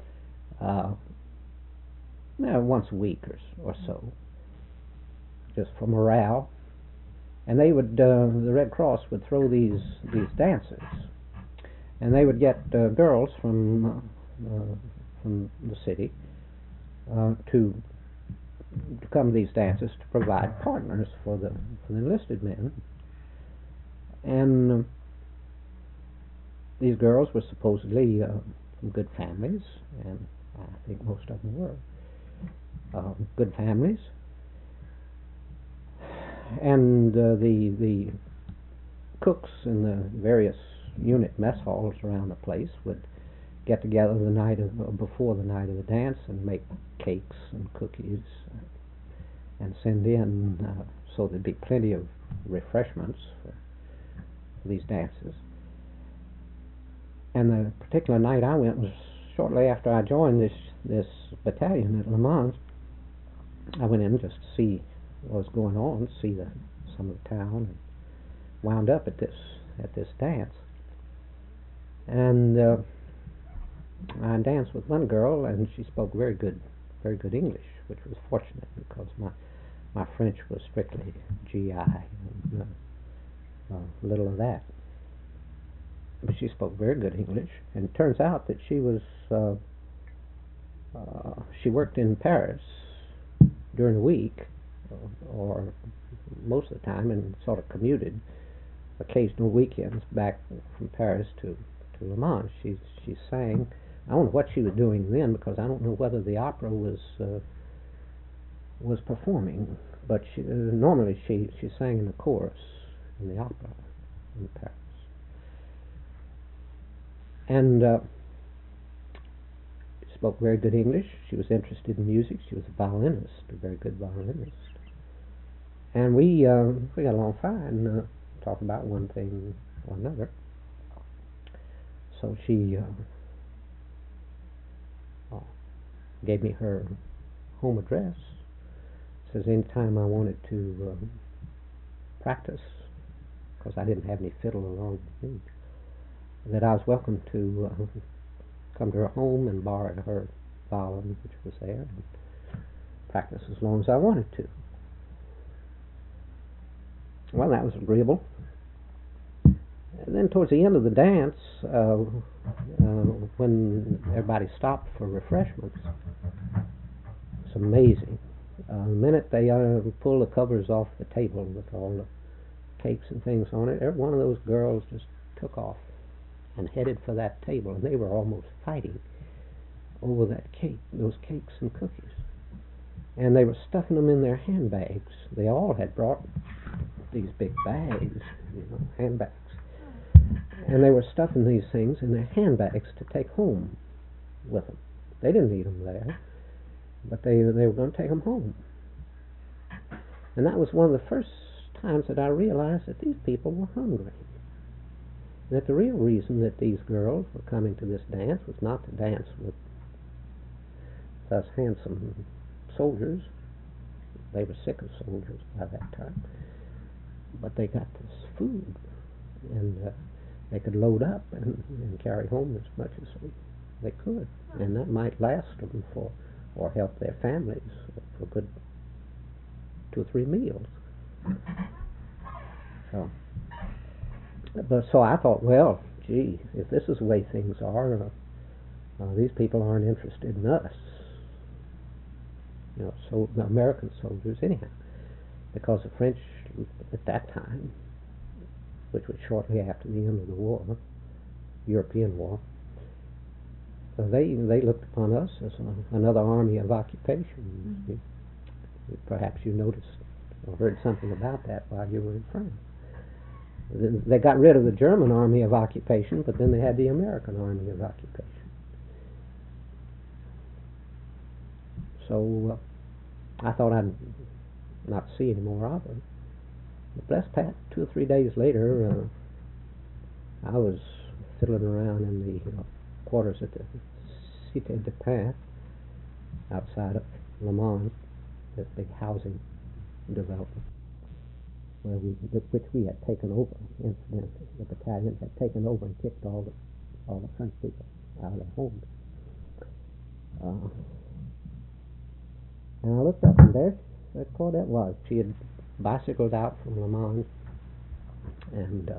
once a week or so, just for morale. And they would, the Red Cross would throw these dances, and they would get girls from the city to come to these dances to provide partners for the enlisted men. And these girls were supposedly from good families, and I think most of them were good families. And the cooks in the various unit mess halls around the place would get together the night before the night of the dance and make cakes and cookies and send in so there'd be plenty of refreshments for these dances. And the particular night I went was shortly after I joined this battalion at Le Mans. I went in just to see what was going on, see some of the town, and wound up at this dance. And I danced with one girl, and she spoke very good English, which was fortunate because my French was strictly GI, and little of that. But she spoke very good English, and it turns out that she worked in Paris during the week, or most of the time, and sort of commuted occasional weekends back from Paris to Le Mans. She sang. I don't know what she was doing then, because I don't know whether the opera was performing, but normally she sang in the chorus in the opera in Paris. And she spoke very good English. She was interested in music. She was a violinist, a very good violinist. And we got along fine, talked about one thing or another. So she gave me her home address. Says anytime I wanted to practice, because I didn't have any fiddle along with me, that I was welcome to come to her home and borrow her violin, which was there, and practice as long as I wanted to. Well, that was agreeable. And then towards the end of the dance, when everybody stopped for refreshments, it's amazing. The minute they pull the covers off the table with all the cakes and things on it, every one of those girls just took off and headed for that table, and they were almost fighting over those cakes and cookies. and they were stuffing them in their handbags. They all had brought these big bags, handbags. And they were stuffing these things in their handbags to take home with them. They didn't need them there, but they were going to take them home. And that was one of the first times that I realized that these people were hungry. That the real reason that these girls were coming to this dance was not to dance with us handsome soldiers. They were sick of soldiers by that time. But they got this food, and they could load up and carry home as much as they could, and that might last them or help their families for good 2 or 3 meals. So I thought, well, gee, if this is the way things are, these people aren't interested in us. So the American soldiers anyhow, because the French at that time, which was shortly after the end of the war, European war, they looked upon us as another army of occupation. Mm-hmm. Perhaps you noticed or heard something about that while you were in France. They got rid of the German army of occupation, but then they had the American army of occupation. So I thought I'd not see any more of her. But bless Pat, 2 or 3 days later, I was fiddling around in the quarters at the Cité de Pin outside of Le Mans, this big housing development, which we had taken over. Incidentally, the battalion had taken over and kicked all the French people out of their homes. And I looked up, and there Claudette was. She had bicycled out from Le Mans, and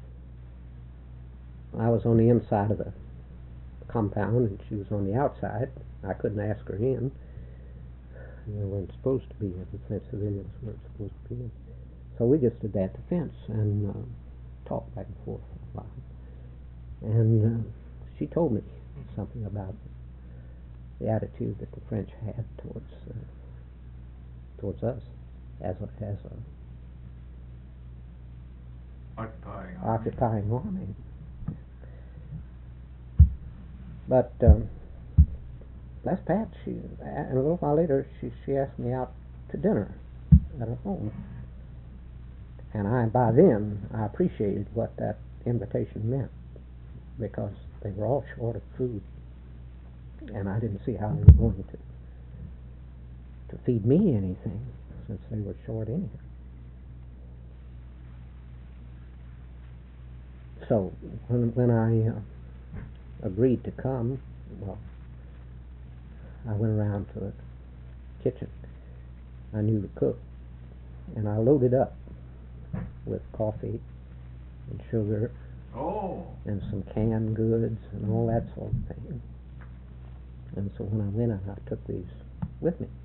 I was on the inside of the compound, and she was on the outside. I couldn't ask her in. They weren't supposed to be in. The French civilians weren't supposed to be in. So we just stood at the fence and talked back and forth for a while. And she told me something about the attitude that the French had towards us as a occupying army. But last Pat, and a little while later, she asked me out to dinner at her home. And by then, I appreciated what that invitation meant, because they were all short of food, and I didn't see how they were going to feed me anything, since they were short anyhow. So when I agreed to come, well, I went around to the kitchen. I knew the cook, and I loaded up with coffee and sugar and some canned goods and all that sort of thing. And so when I went out, I took these with me.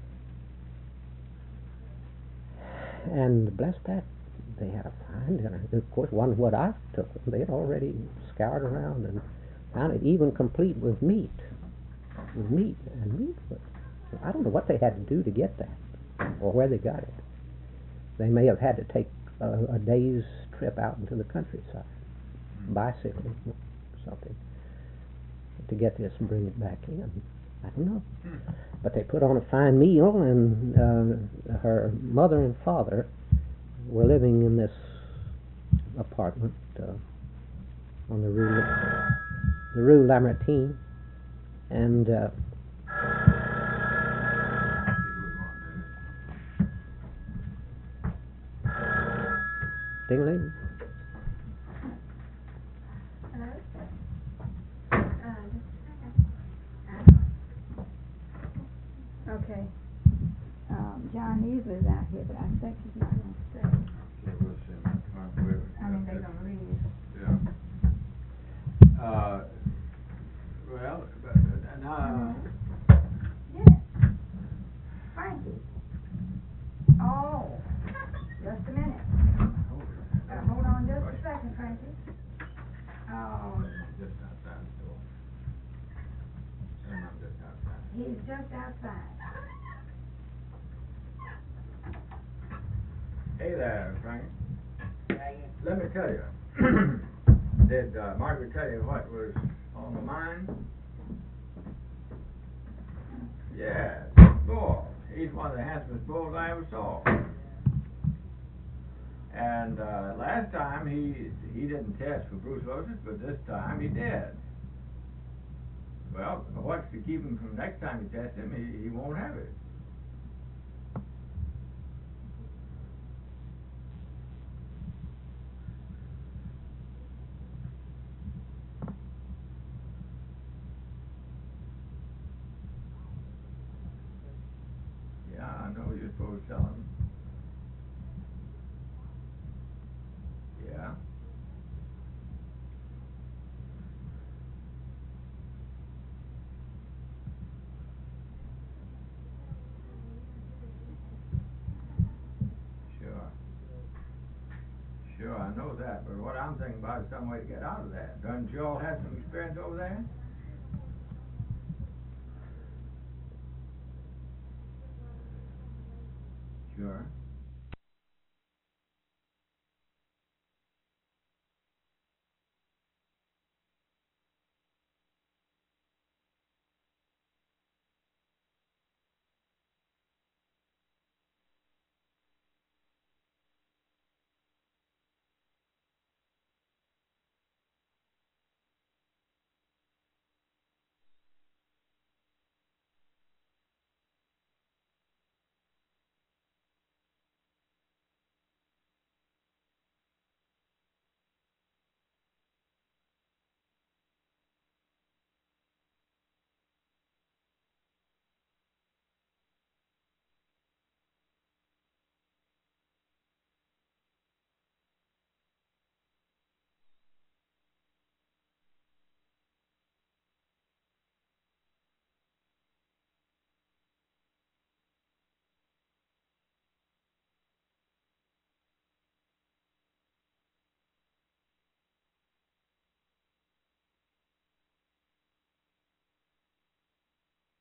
And bless Pat, they had a fine dinner. Of course, it wasn't what I took them. They had already scoured around and found it even complete with meat. With meat. And meat was, I don't know what they had to do to get that, or where they got it. They may have had to take a day's trip out into the countryside, bicycling or something, to get this and bring it back in. I don't know. But they put on a fine meal, and her mother and father were living in this apartment on the Rue Lamartine, and ding-a-ling. Hello? Okay. John Easley's out here, but I think he's not going to stay. I mean, they're going to leave. Yeah. Well, now. Yes. Frankie. Oh, just a minute. Hold on just a second, Frankie. Just outside the door. I'm just outside. He's just outside. Hey there, Frank. Let me tell you, did Margaret tell you what was on the mind? Yeah, bull. He's one of the handsomest bulls I ever saw. And last time he didn't test for brucellosis, but this time he did. Well, what's to keep him from next time you test him? He won't have it. Yeah, I know you're supposed to tell him. Yeah. Sure, I know that, but what I'm thinking about is some way to get out of that. Don't you all have some experience over there? Sure.